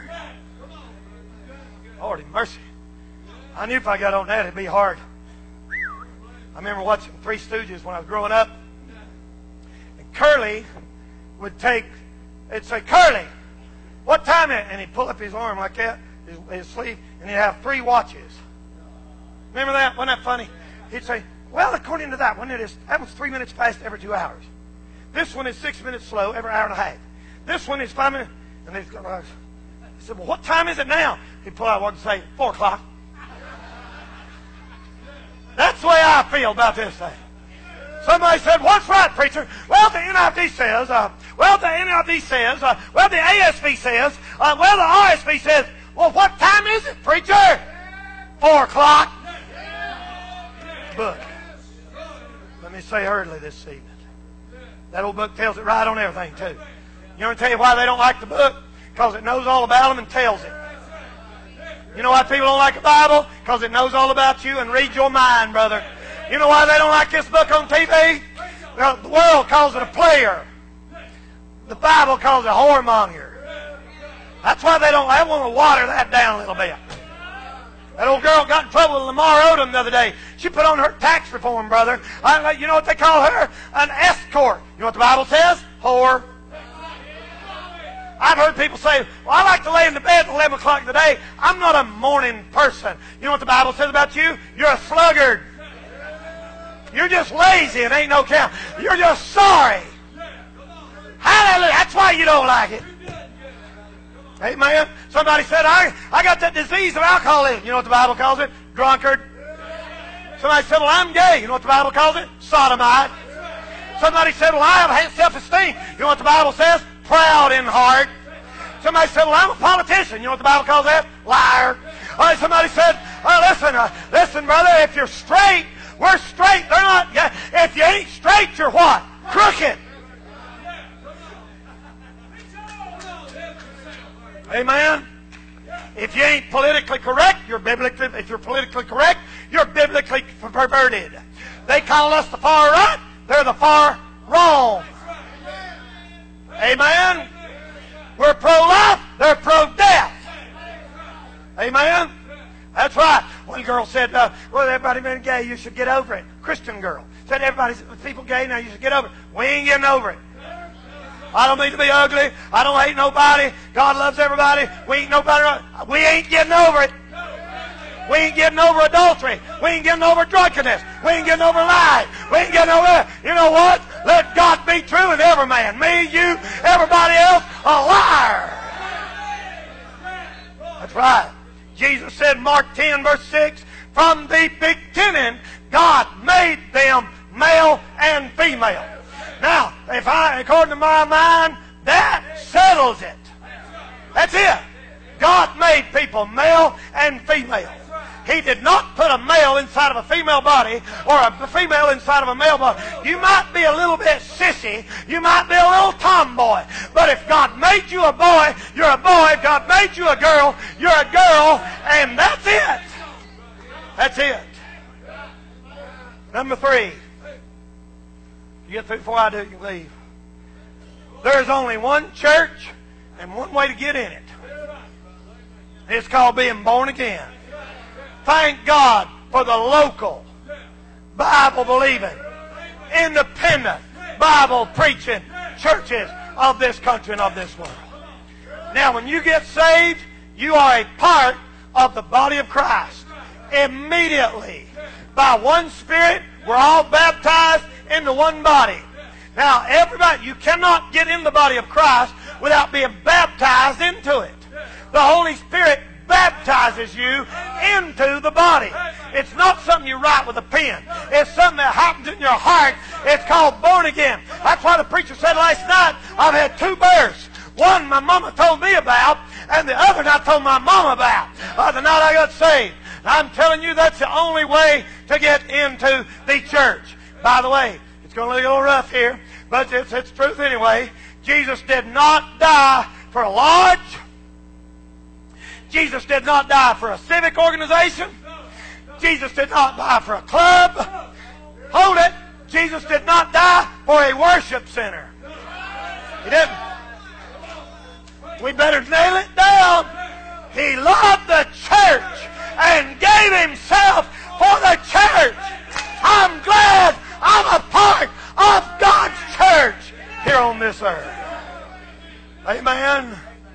Lord have mercy. I knew if I got on that, it'd be hard. I remember watching Three Stooges when I was growing up. And Curly would take It'd say, Curly, what time is it? And he'd pull up his arm like that, his, his sleeve, and he'd have three watches. Remember that? Wasn't that funny? He'd say, well, according to that one, it is, that one's three minutes fast every two hours. This one is six minutes slow every hour and a half. This one is five minutes. And they'd go, I said, well, what time is it now? He'd pull out a watch and say, four o'clock. That's the way I feel about this thing. Somebody said, what's right, preacher? Well, the N I V says, uh, well, the N I V says, uh, well, the A S V says, uh, well, the R S V says, well, what time is it, preacher? Four o'clock. Book. Let me say hurriedly this evening. That old book tells it right on everything, too. You want to tell you why they don't like the book? Because it knows all about them and tells it. You know why people don't like the Bible? Because it knows all about you and reads your mind, brother. You know why they don't like this book on T V? Well, the world calls it a player. The Bible calls it a whoremonger. That's why they don't. They want to water that down a little bit. That old girl got in trouble with Lamar Odom the other day. She put on her tax reform, brother. I, you know what they call her? An escort. You know what the Bible says? Whore. I've heard people say, well, I like to lay in the bed at eleven o'clock of the day. I'm not a morning person. You know what the Bible says about you? You're a sluggard. You're just lazy and ain't no count. You're just sorry. Hallelujah. That's why you don't like it. Amen. Somebody said, I, I got that disease of alcoholism. You know what the Bible calls it? Drunkard. Somebody said, well, I'm gay. You know what the Bible calls it? Sodomite. Somebody said, well, I have self-esteem. You know what the Bible says? Proud in heart. Somebody said, well, I'm a politician. You know what the Bible calls that? Liar. All right, somebody said, oh, listen, uh, listen, brother, if you're straight, we're straight. They're not. If you ain't straight, you're what? Crooked. Amen. If you ain't politically correct, you're biblically. If you're politically correct, you're biblically perverted. They call us the far right. They're the far wrong. Amen. We're pro-life. They're pro-death. Amen. That's right. One girl said, uh, well, everybody been gay, you should get over it. Christian girl said, everybody's people gay now, you should get over it. We ain't getting over it. I don't mean to be ugly. I don't hate nobody. God loves everybody. We ain't nobody. We ain't getting over it. We ain't getting over adultery. We ain't getting over drunkenness. We ain't getting over lies. We ain't getting over that. You know what? Let God be true and every man, me, you, everybody else, a liar. That's right. Jesus said, Mark ten, verse six, from the beginning, God made them male and female. Now, if I, according to my mind, that settles it. That's it. God made people male and female. He did not put a male inside of a female body or a female inside of a male body. You might be a little bit sissy. You might be a little tomboy. But if God made you a boy, you're a boy. If God made you a girl, you're a girl. And that's it. That's it. Number three. You get through before I do, you can leave. There's only one church and one way to get in it. It's called being born again. Thank God for the local, Bible-believing, independent, Bible-preaching churches of this country and of this world. Now, when you get saved, you are a part of the body of Christ. Immediately, by one Spirit, we're all baptized into one body. Now, everybody, you cannot get in the body of Christ without being baptized into it. The Holy Spirit baptizes you into the body. It's not something you write with a pen. It's something that happens in your heart. It's called born again. That's why the preacher said last night, I've had two births. One my mama told me about, and the other I told my mama about. Uh, the night I got saved. I'm telling you, that's the only way to get into the church. By the way, it's going to look a little rough here, but it's, it's truth anyway. Jesus did not die for a lodge. Jesus did not die for a civic organization. Jesus did not die for a club. Hold it. Jesus did not die for a worship center. He didn't. We better nail it down. He loved the church and gave himself for the church. I'm glad I'm a part of God's church here on this earth. Amen.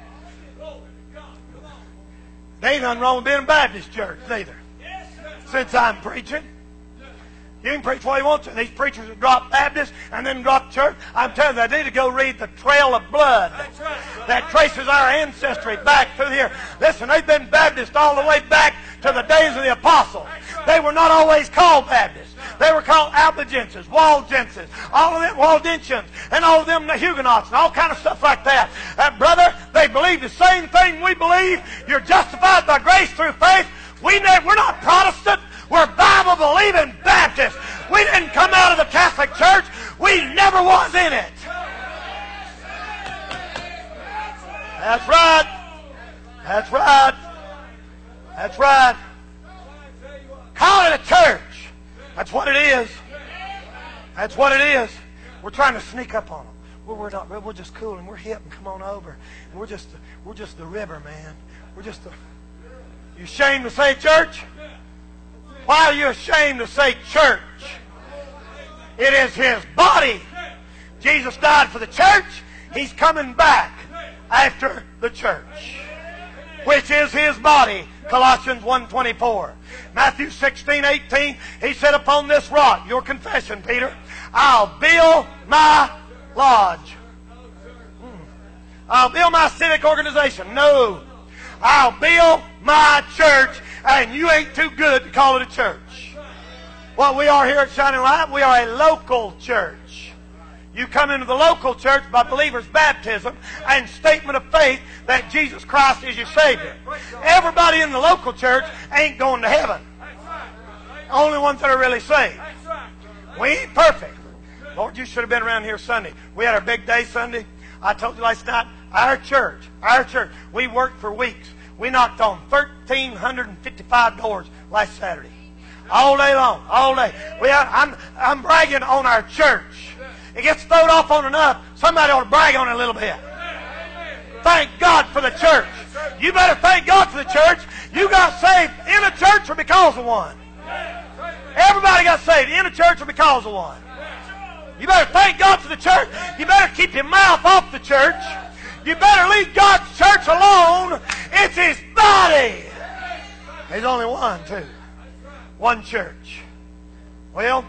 There ain't nothing wrong with being a Baptist church neither. Since I'm preaching. You can preach what you want to. These preachers that drop Baptist and then drop church, I'm telling you, they need to go read the Trail of Blood that traces our ancestry back through here. Listen, they've been Baptist all the way back to the days of the apostles. They were not always called Baptists. They were called Albigenses, Waldenses, all of them Waldensians, and all of them the Huguenots, and all kind of stuff like that. And brother, they believe the same thing we believe. You're justified by grace through faith. We never, we're not Protestant. We're Bible-believing Baptists. We didn't come out of the Catholic Church. We never was in it. That's right. That's right. That's right. Call it a church. That's what it is. That's what it is. We're trying to sneak up on them. Well, we're not. We're just cool and we're hip and come on over. And we're just. We're just the river, man. We're just the. You ashamed to say church? Why are you ashamed to say church? It is His body. Jesus died for the church. He's coming back after the church, which is His body. Colossians one twenty-four. Matthew sixteen eighteen. He said, upon this rock, your confession, Peter, I'll build my lodge. Hmm. I'll build my civic organization. No. I'll build my church, and you ain't too good to call it a church. What we are here at Shining Light, we are a local church. You come into the local church by believer's baptism and statement of faith that Jesus Christ is your Savior. Everybody in the local church ain't going to heaven. Only ones that are really saved. We ain't perfect. Lord, you should have been around here Sunday. We had our big day Sunday. I told you last night, our church, our church, we worked for weeks. We knocked on one thousand three hundred fifty-five doors last Saturday. All day long, all day. We are, I'm, I'm bragging on our church. It gets thrown off on enough, somebody ought to brag on it a little bit. Thank God for the church. You better thank God for the church. You got saved in a church or because of one. Everybody got saved in a church or because of one. You better thank God for the church. You better keep your mouth off the church. You better leave God's church alone. It's His body. There's only one, too. One church. Well,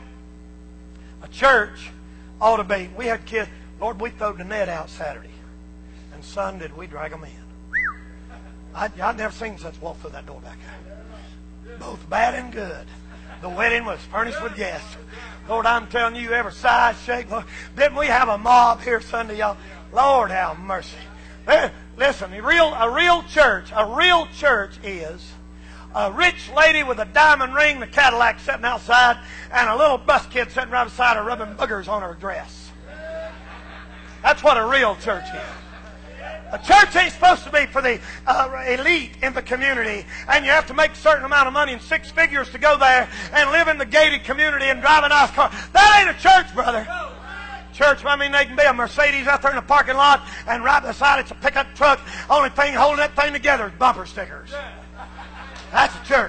a church ought to be. We had kids. Lord, we throwed the net out Saturday. And son, did we drag them in. I, I'd never seen such walk through that door back there. Both bad and good. The wedding was furnished with guests. Lord, I'm telling you, every size, shape. Lord, didn't we have a mob here Sunday, y'all? Lord, have mercy. There, listen, a real, a real church, a real church is a rich lady with a diamond ring, the Cadillac sitting outside, and a little bus kid sitting right beside her rubbing boogers on her dress. That's what a real church is. A church ain't supposed to be for the uh, elite in the community, and you have to make a certain amount of money in six figures to go there and live in the gated community and drive a nice car. That ain't a church, brother. Church, I mean, they can be a Mercedes out there in the parking lot, and right beside it's a pickup truck. Only thing holding that thing together is bumper stickers. That's a church.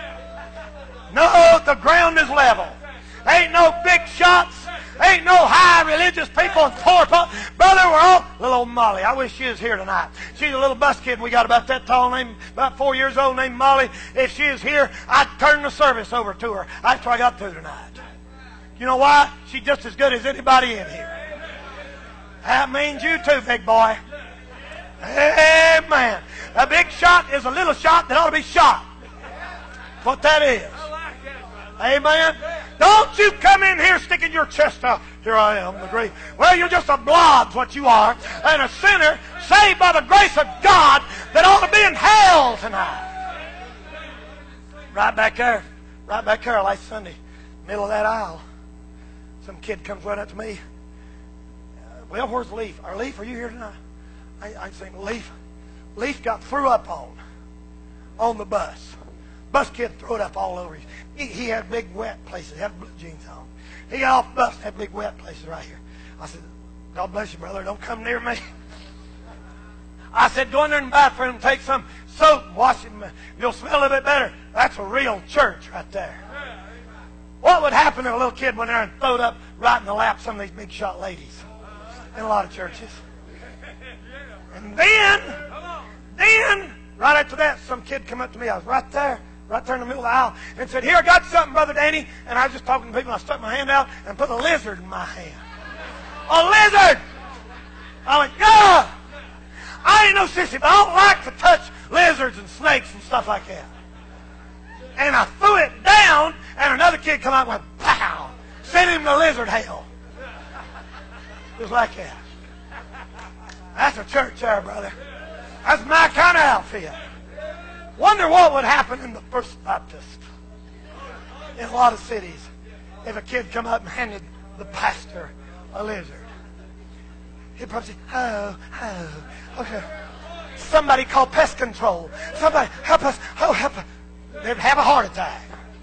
No, the ground is level. Ain't no big shots. Ain't no high religious people and poor people. Brother, we're all... Little old Molly, I wish she was here tonight. She's a little bus kid we got about that tall, named, about four years old, named Molly. If she was here, I'd turn the service over to her after I got through tonight. You know why? She's just as good as anybody in here. That means you too, big boy. Amen. A big shot is a little shot that ought to be shot. That's what that is. Amen. Don't you come in here sticking your chest out. Here I am, the great. Well, you're just a blob's what you are. And a sinner saved by the grace of God that ought to be in hell tonight. Right back there. Right back there last Sunday. Middle of that aisle. Some kid comes right up to me. Uh, well, where's Leaf? Or Leaf, are you here tonight? I, I ain't seen Leaf. Leaf got threw up on. On the bus. Bus kid threw it up all over him. He, he had big wet places. He had blue jeans on. He got off the bus and had big wet places right here. I said, God bless you, brother. Don't come near me. I said, go in there in the bathroom and take some soap and wash it. You'll smell a bit better. That's a real church right there. What would happen if a little kid went there and throwed up right in the lap of some of these big shot ladies? In a lot of churches. And then, then, right after that, some kid come up to me. I was right there, right there in the middle of the aisle, and said, "Here, I got something, Brother Danny." And I was just talking to people, and I stuck my hand out and put a lizard in my hand. A lizard! I went, "Yeah!" I ain't no sissy, but I don't like to touch lizards and snakes and stuff like that. And I threw it down, and another kid come out and went, "Pow!" Sent him to lizard hell. Just like that. That's a church there, brother. That's my kind of outfit. Wonder what would happen in the First Baptist in a lot of cities if a kid come up and handed the pastor a lizard. He'd probably say, "Oh, oh, okay. Somebody call pest control. Somebody help us. Oh, help us." They'd have a heart attack.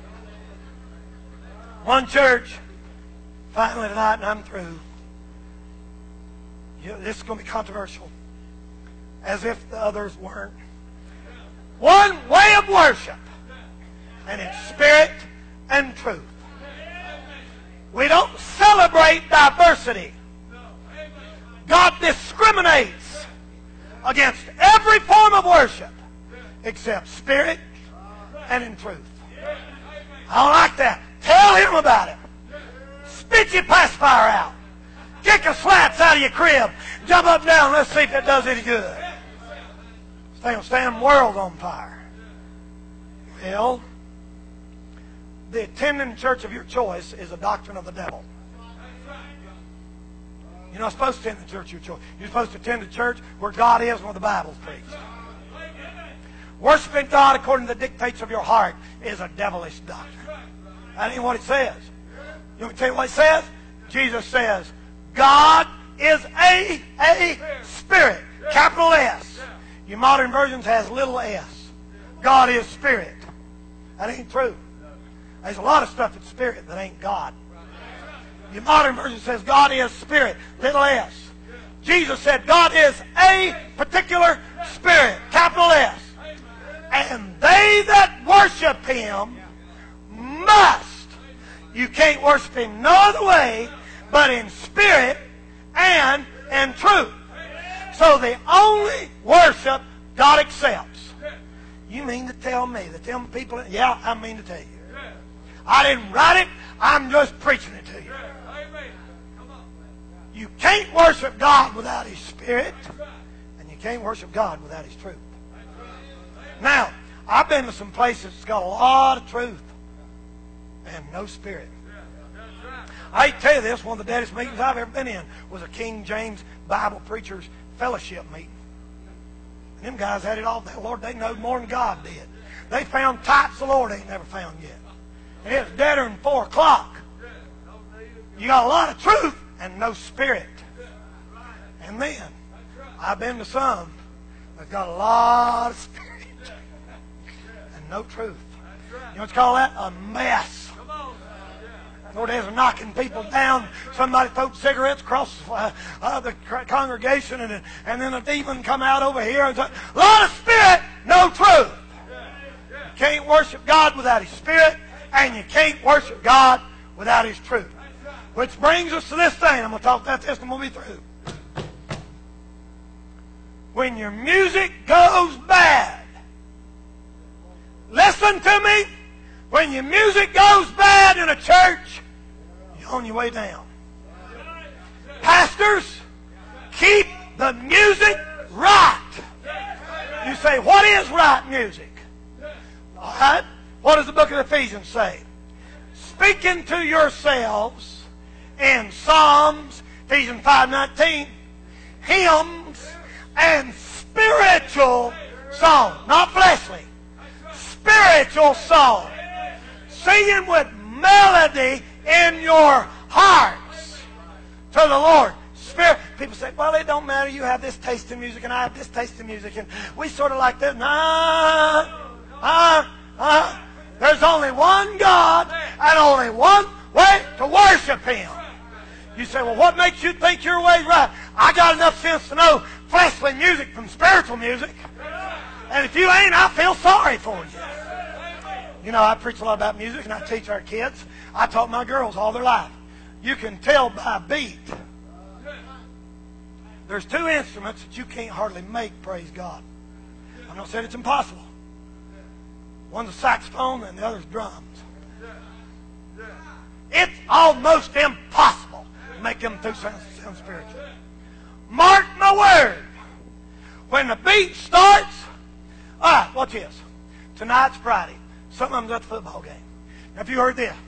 One church, finally tonight, and I'm through. You know, this is going to be controversial, as if the others weren't. One way of worship, and it's spirit and truth. We don't celebrate diversity. God discriminates against every form of worship except spirit and in truth. I don't like that. Tell him about it. Spit your pacifier out. Kick the slats out of your crib. Jump up and down. Let's see if it does any good. Stay on stand world on fire. Well, the attending church of your choice is a doctrine of the devil. You're not supposed to attend the church of your choice. You're supposed to attend the church where God is and where the Bible's preached. Worshiping God according to the dictates of your heart is a devilish doctrine. That ain't what it says. You want me to tell you what it says? Jesus says, God is a, a spirit. Capital S. Your modern versions has little s. God is spirit. That ain't true. There's a lot of stuff that's spirit that ain't God. Your modern version says God is spirit. Little s. Jesus said God is a particular spirit. Capital S. And they that worship him must. You can't worship him no other way but in spirit and in truth. So the only worship God accepts. You mean to tell me that them people... Yeah, I mean to tell you. I didn't write it. I'm just preaching it to you. You can't worship God without his spirit. And you can't worship God without his truth. Now, I've been to some places that's got a lot of truth and no spirit. I tell you this, one of the deadest meetings I've ever been in was a King James Bible Preachers Fellowship meeting. And them guys had it all. Lord, they know more than God did. They found types the Lord ain't never found yet. And it's deader than four o'clock. You got a lot of truth and no spirit. And then, I've been to some that's got a lot of spirit and no truth. You know what you call that? A mess. Lord, they're knocking people down. Somebody throws cigarettes across uh, uh, the congregation, and, and then a demon come out over here. And a lot of spirit, no truth. You can't worship God without his spirit, and you can't worship God without his truth. Which brings us to this thing. I'm going to talk about this and we'll be through. When your music goes bad, listen to me. When your music goes bad in a church, you're on your way down. Pastors, keep the music right. You say, what is right music? All right. What does the book of Ephesians say? Speaking to yourselves in Psalms, Ephesians five nineteen, hymns and spiritual songs, not fleshly, spiritual songs, singing with melody in your hearts to the Lord. Spirit. People say, well, it don't matter. You have this taste in music and I have this taste in music, and we sort of like this. Nah, uh, uh, there's only one God and only one way to worship him. You say, well, what makes you think your way's right? I got enough sense to know fleshly music from spiritual music. And if you ain't, I feel sorry for you. You know, I preach a lot about music, and I teach our kids. I taught my girls all their life. You can tell by beat There's two instruments that you can't hardly make, praise God. I'm not saying it's impossible. One's a saxophone and the other's drums. It's almost impossible to make them two sound, sound spiritual. Mark my word. When the beat starts, all right, watch this. Tonight's Friday. Some of them's at the football game. Now, if you heard this.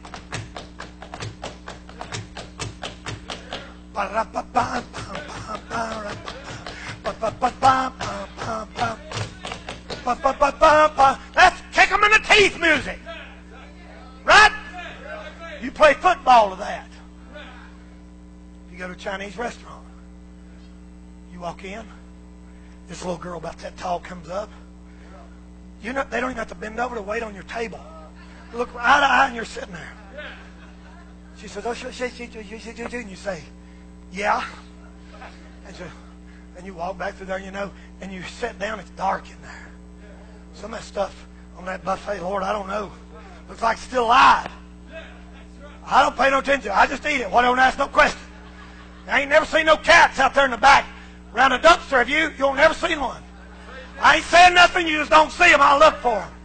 That's kick 'em in the teeth music. Right? You play football to that. You go to a Chinese restaurant. You walk in. This little girl about that tall comes up. You know, they don't even have to bend over to wait on your table. You look eye to eye and you're sitting there. She says, oh, she, she, she, she, she, she, and you say, yeah. And, so, and you walk back through there, you know, and you sit down, it's dark in there. Some of that stuff on that buffet, Lord, I don't know. Looks like it's still alive. I don't pay no attention. I just eat it. Well, I don't ask no question. I ain't never seen no cats out there in the back around a dumpster. Have you? You don't never seen one. I ain't saying nothing. You just don't see them. I look for them.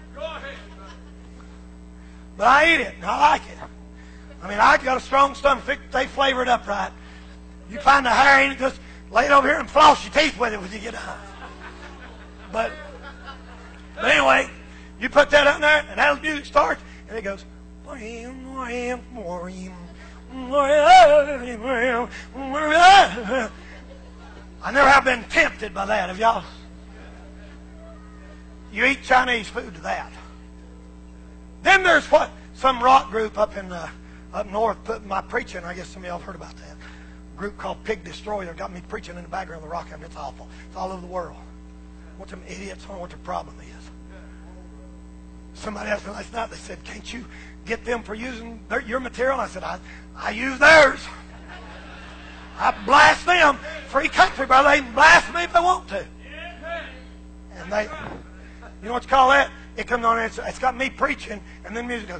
But I eat it, and I like it. I mean, I got a strong stomach. They flavor it up right. You find the hair in it, just lay it over here and floss your teeth with it when you get home. But, but anyway, you put that out there, and that music starts, and it goes. I never have been tempted by that. Have y'all? You eat Chinese food to that. Then there's what some rock group up in uh, up north put my preaching. I guess some of y'all have heard about that. A group called Pig Destroyer got me preaching in the background of the rock. I mean, it's awful. It's all over the world. What them idiots? I don't know what their problem is. Somebody asked me last night. They said, "Can't you get them for using their, your material?" And I said, "I I use theirs. I blast them. Free country, brother. They can blast me if they want to." And they, you know what you call that? It comes on. It's, it's got me preaching, and then music goes.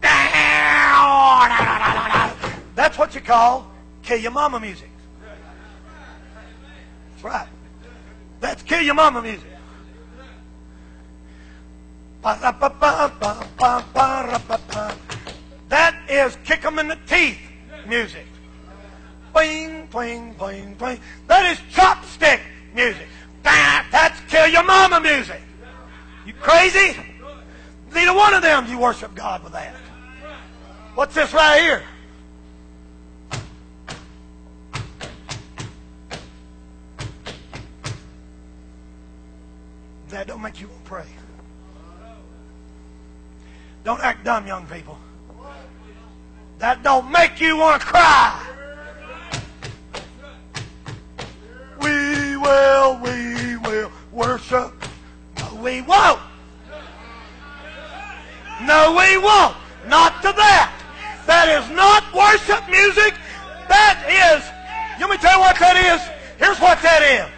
That's what you call kill your mama music. That's right. That's kill your mama music. That is kick 'em in the teeth music. Bling, bling, bling, bling. That is chopstick music. That's kill your mama music. You crazy? Neither one of them you worship God with that. What's this right here? That don't make you want to pray. Don't act dumb, young people. That don't make you want to cry. We will, we will worship. No, we won't. No, we won't. Not to that. That is not worship music. That is, let me tell you what that is. Here's what that is.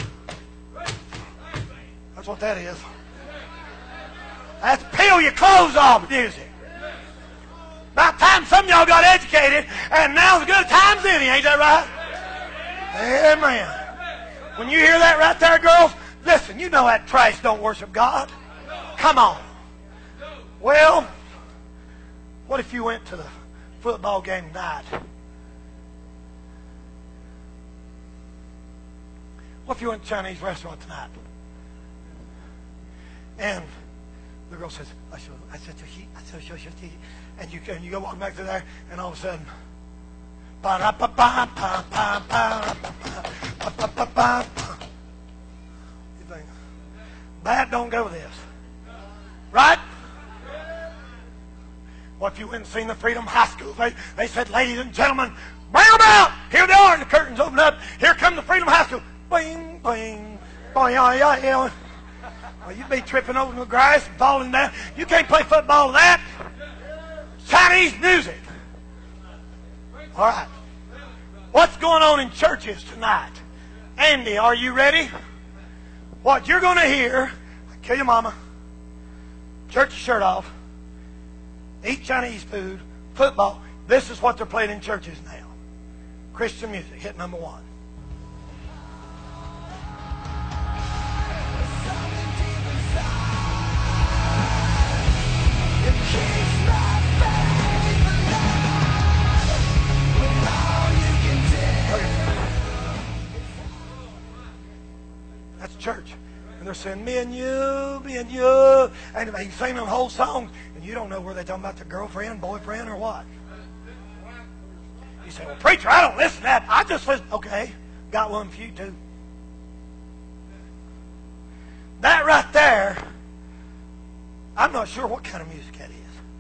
That's what that is. That's peel your clothes off music. About time some of y'all got educated, and now's as good a time as any. Ain't that right? Amen. When you hear that right there, girls, listen, you know that trash don't worship God. Come on. Well, what if you went to the football game tonight? What if you went to a Chinese restaurant tonight? And the girl says, I said, I said, I said, I said, and you and you go walking back to there, and all of a sudden, you think, that don't go with this, right? What if you went and seen the Freedom High School? They, they said, ladies and gentlemen, bring them out. Here they are, and the curtains open up. Here come the Freedom High School. Bing, bing, bing, yeah, yeah, yeah. Well, you'd be tripping over the grass and falling down. You can't play football with that. Chinese music. All right. What's going on in churches tonight? Andy, are you ready? What you're going to hear, kill your mama, church your shirt off, eat Chinese food, football. This is what they're playing in churches now. Christian music, hit number one. saying, me and you, me and you. And they sing them whole songs, and you don't know where they're talking about their girlfriend, boyfriend, or what. You say, well, preacher, I don't listen to that. I just listen. Okay, got one for you too. That right there, I'm not sure what kind of music that is.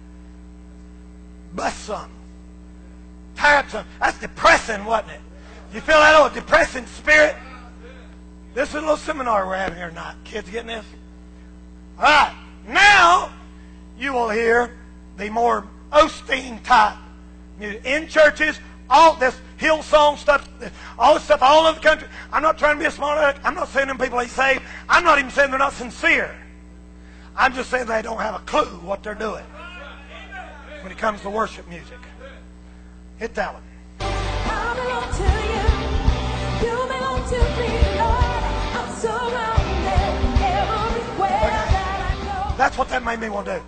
Bust something. Tired something. That's depressing, wasn't it? You feel that old depressing spirit? This is a little seminar we're having here tonight. Kids getting this? All right. Now, you will hear the more Osteen type music. In churches, all this Hillsong stuff, all this stuff all over the country. I'm not trying to be a smart aleck. I'm not saying them people ain't saved. I'm not even saying they're not sincere. I'm just saying they don't have a clue what they're doing when it comes to worship music. Hit that one. I belong to you. You belong to me, Lord. I'm surrounded everywhere that I go. That's what that made me want to do.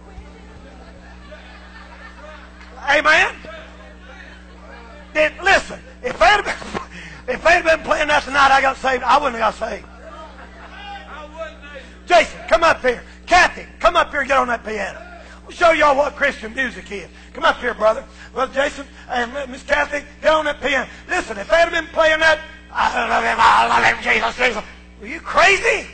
Amen? Then listen, if they had been, if they had been playing that tonight, I got saved, I wouldn't have got saved. Jason, come up here. Kathy, come up here and get on that piano. I'll show y'all what Christian music is. Come up here, brother. Brother Jason and Miss Kathy, get on that piano. Listen, if they had been playing that, I love him, I love him, Jesus, Jesus. Were you crazy?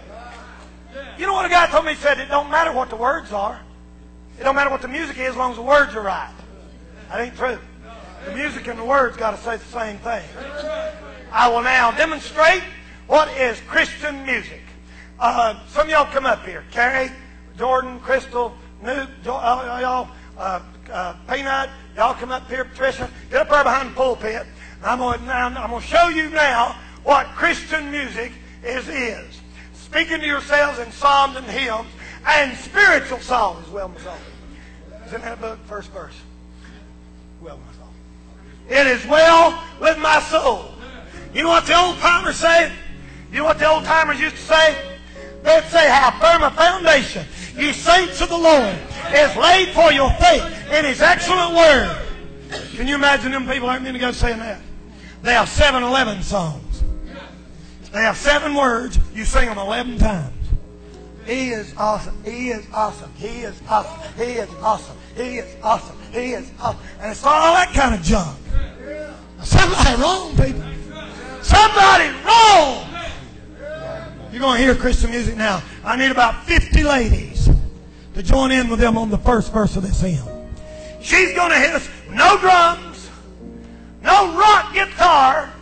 You know what a guy told me? He said, it don't matter what the words are. It don't matter what the music is as long as the words are right. That ain't true. The music and the words got to say the same thing. I will now demonstrate what is Christian music. Uh, some of y'all come up here. Carrie, Jordan, Crystal, Newt, y'all, uh, uh, Peanut, y'all come up here. Patricia, get up there behind the pulpit. I'm going to show you now what Christian music is. is. Speaking to yourselves in psalms and hymns and spiritual songs, as well, my song. It's in that book, first verse. Well, my soul. It is well with my soul. You know what the old timers say? You know what the old timers used to say? They'd say, how firm a foundation, you saints of the Lord, is laid for your faith in His excellent word. Can you imagine them people aren't going to go saying that? They have seven eleven songs. They have seven words. You sing them eleven times. He is awesome. He is awesome. He is awesome. He is awesome. He is awesome. He is awesome. And it's all that kind of junk. Somebody wrong, people. Somebody wrong. You're going to hear Christian music now. I need about fifty ladies to join in with them on the first verse of this hymn. She's going to hit us. No drums. No rock guitar.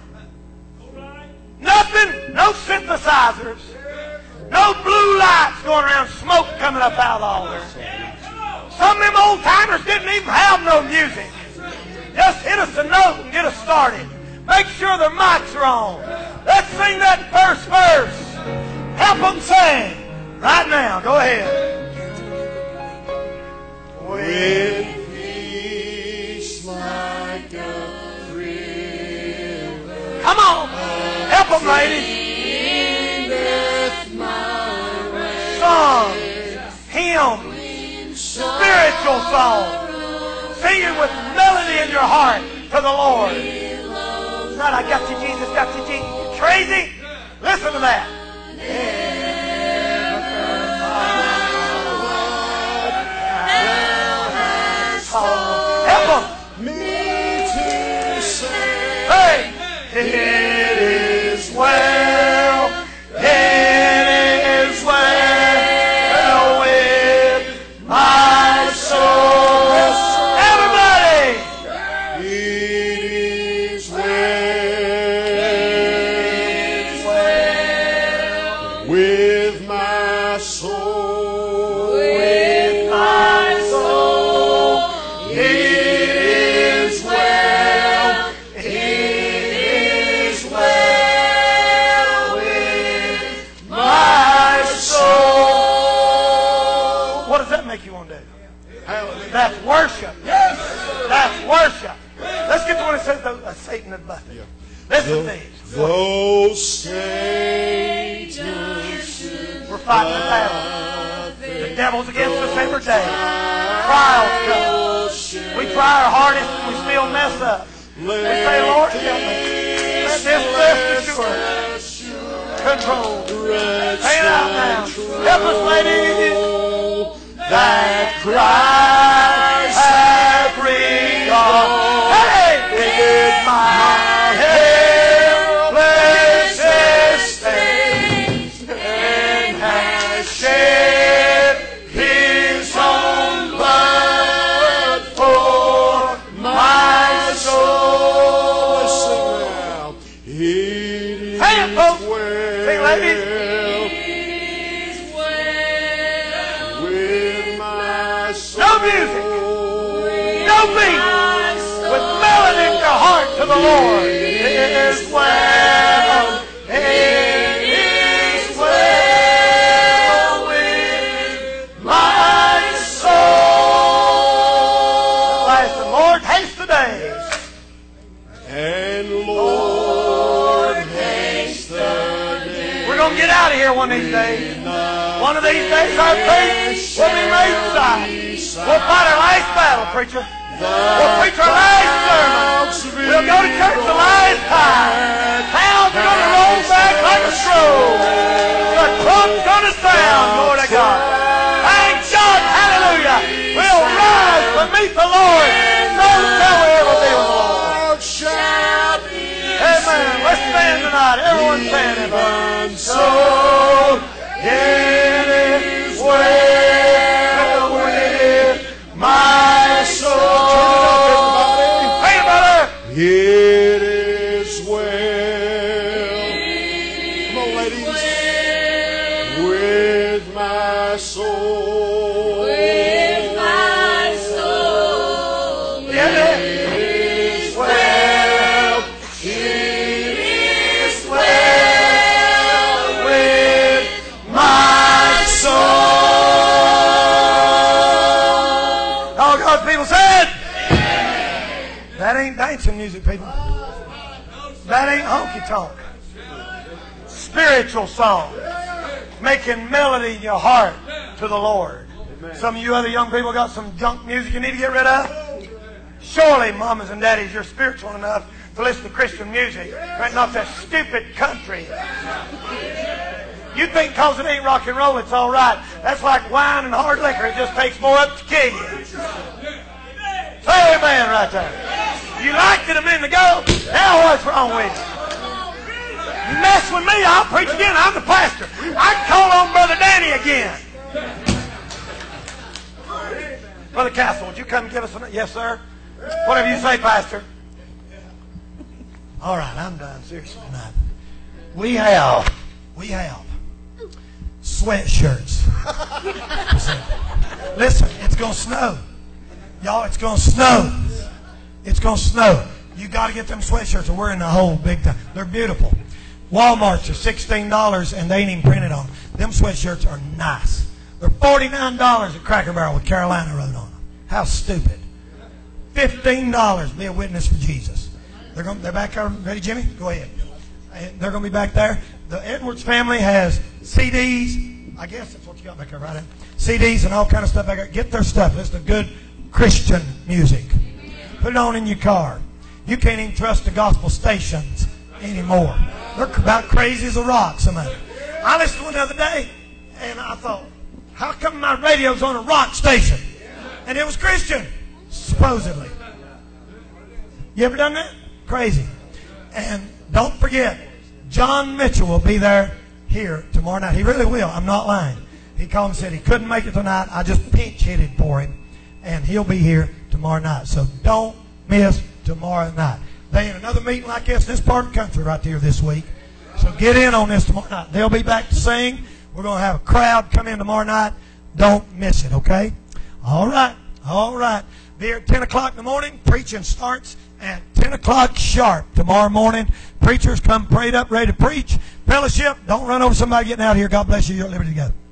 Nothing. No synthesizers. No blue lights going around, smoke coming up out of all this. Some of them old timers didn't even have no music. Just hit us a note and get us started. Make sure their mics are on. Let's sing that first verse. Help them sing. Right now. Go ahead. With peace like a river. Come on. Help them, ladies. Songs, hymns, spiritual songs. Singing with melody in your heart to the Lord. Not, I got you, Jesus, got you, Jesus. You crazy? Listen to that. Help them. Me to say, Hey, it is well. It is well with my soul. Everybody. it is well with my soul. With my soul. It is well. It is well with my soul. What does that make you want to do? Hallelujah. That's worship. Yes. That's worship. Let's get to one that says the, uh, Satan and Buffett. Yeah. Listen to these. Though Satan We're fighting a battle. The devil's against us every day. Trials come. We try our hardest and we still mess up. We say, Lord, help me. Let this rest assured. control. Say it out now. Help us, ladies. That Christ hath regard. Hey, did my helpless estate and has shed His own blood for my soul. It Hey, is folks. well Sing, ladies. with my soul. No music, no beat, with melody in your heart to the Lord. It is well, it is well with my soul. Last, the Lord haste the days. And Lord, haste the day. We're going to get out of here one of these days. One of these days our faith will be laid aside. We'll fight our last battle, preacher. We'll preach our last sermon. We'll go to church the last time. Town's going to roll back like a scroll. The trump's going to sound, Lord of God. Thank God, hallelujah. We'll rise to meet the Lord. So shall we ever be with the Lord. Amen. Let's stand tonight. Everyone stand. Amen. So it is well with my soul. Hey, brother. It is well. Come on, ladies. With my soul. With my soul. Yeah, it is well. It is Well with my soul. All God's people said. That ain't dancing music, people. That ain't honky tonk. Spiritual song. Making melody in your heart to the Lord. Some of you other young people got some junk music you need to get rid of. Surely, mamas and daddies, you're spiritual enough to listen to Christian music, but not that stupid country. You think because it ain't rock and roll, it's all right. That's like wine and hard liquor. It just takes more up to kill you. Say amen right there. You liked it a minute ago. Now what's wrong with you? You mess with me, I'll preach again. I'm the pastor. I can call on Brother Danny again. Brother Castle, would you come and give us a... Yes, sir. Whatever you say, Pastor. All right, I'm done. Seriously tonight. We have, we have sweatshirts. Listen, it's going to snow. Y'all, it's going to snow. It's going to snow. You got to get them sweatshirts, or we're in the hole big time. They're beautiful. Walmart's are sixteen dollars, and they ain't even printed on them. Them sweatshirts are nice. They're forty-nine dollars at Cracker Barrel with Carolina wrote on them. How stupid. fifteen dollars, be a witness for Jesus. They're going, they're back there. Ready, Jimmy? Go ahead. And they're going to be back there. The Edwards family has C Ds. I guess that's what you got back there, right? C Ds and all kind of stuff back there. Get their stuff. Listen to good Christian music. Put it on in your car. You can't even trust the gospel stations anymore. They're about crazy as a rock, some of them. I listened to one the other day, and I thought, how come my radio's on a rock station? And it was Christian, supposedly. You ever done that? Crazy. And don't forget, John Mitchell will be there here tomorrow night. He really will. I'm not lying. He called and said he couldn't make it tonight. I just pinch hit it for him. And he'll be here tomorrow night. So don't miss tomorrow night. They in another meeting like this in this part of the country right here this week. So get in on this tomorrow night. They'll be back to sing. We're going to have a crowd come in tomorrow night. Don't miss it, okay? All right. All right. Be here at ten o'clock in the morning. Preaching starts at ten o'clock sharp tomorrow morning. Preachers come prayed up, ready to preach. Fellowship. Don't run over somebody getting out of here. God bless you. You're at liberty to go.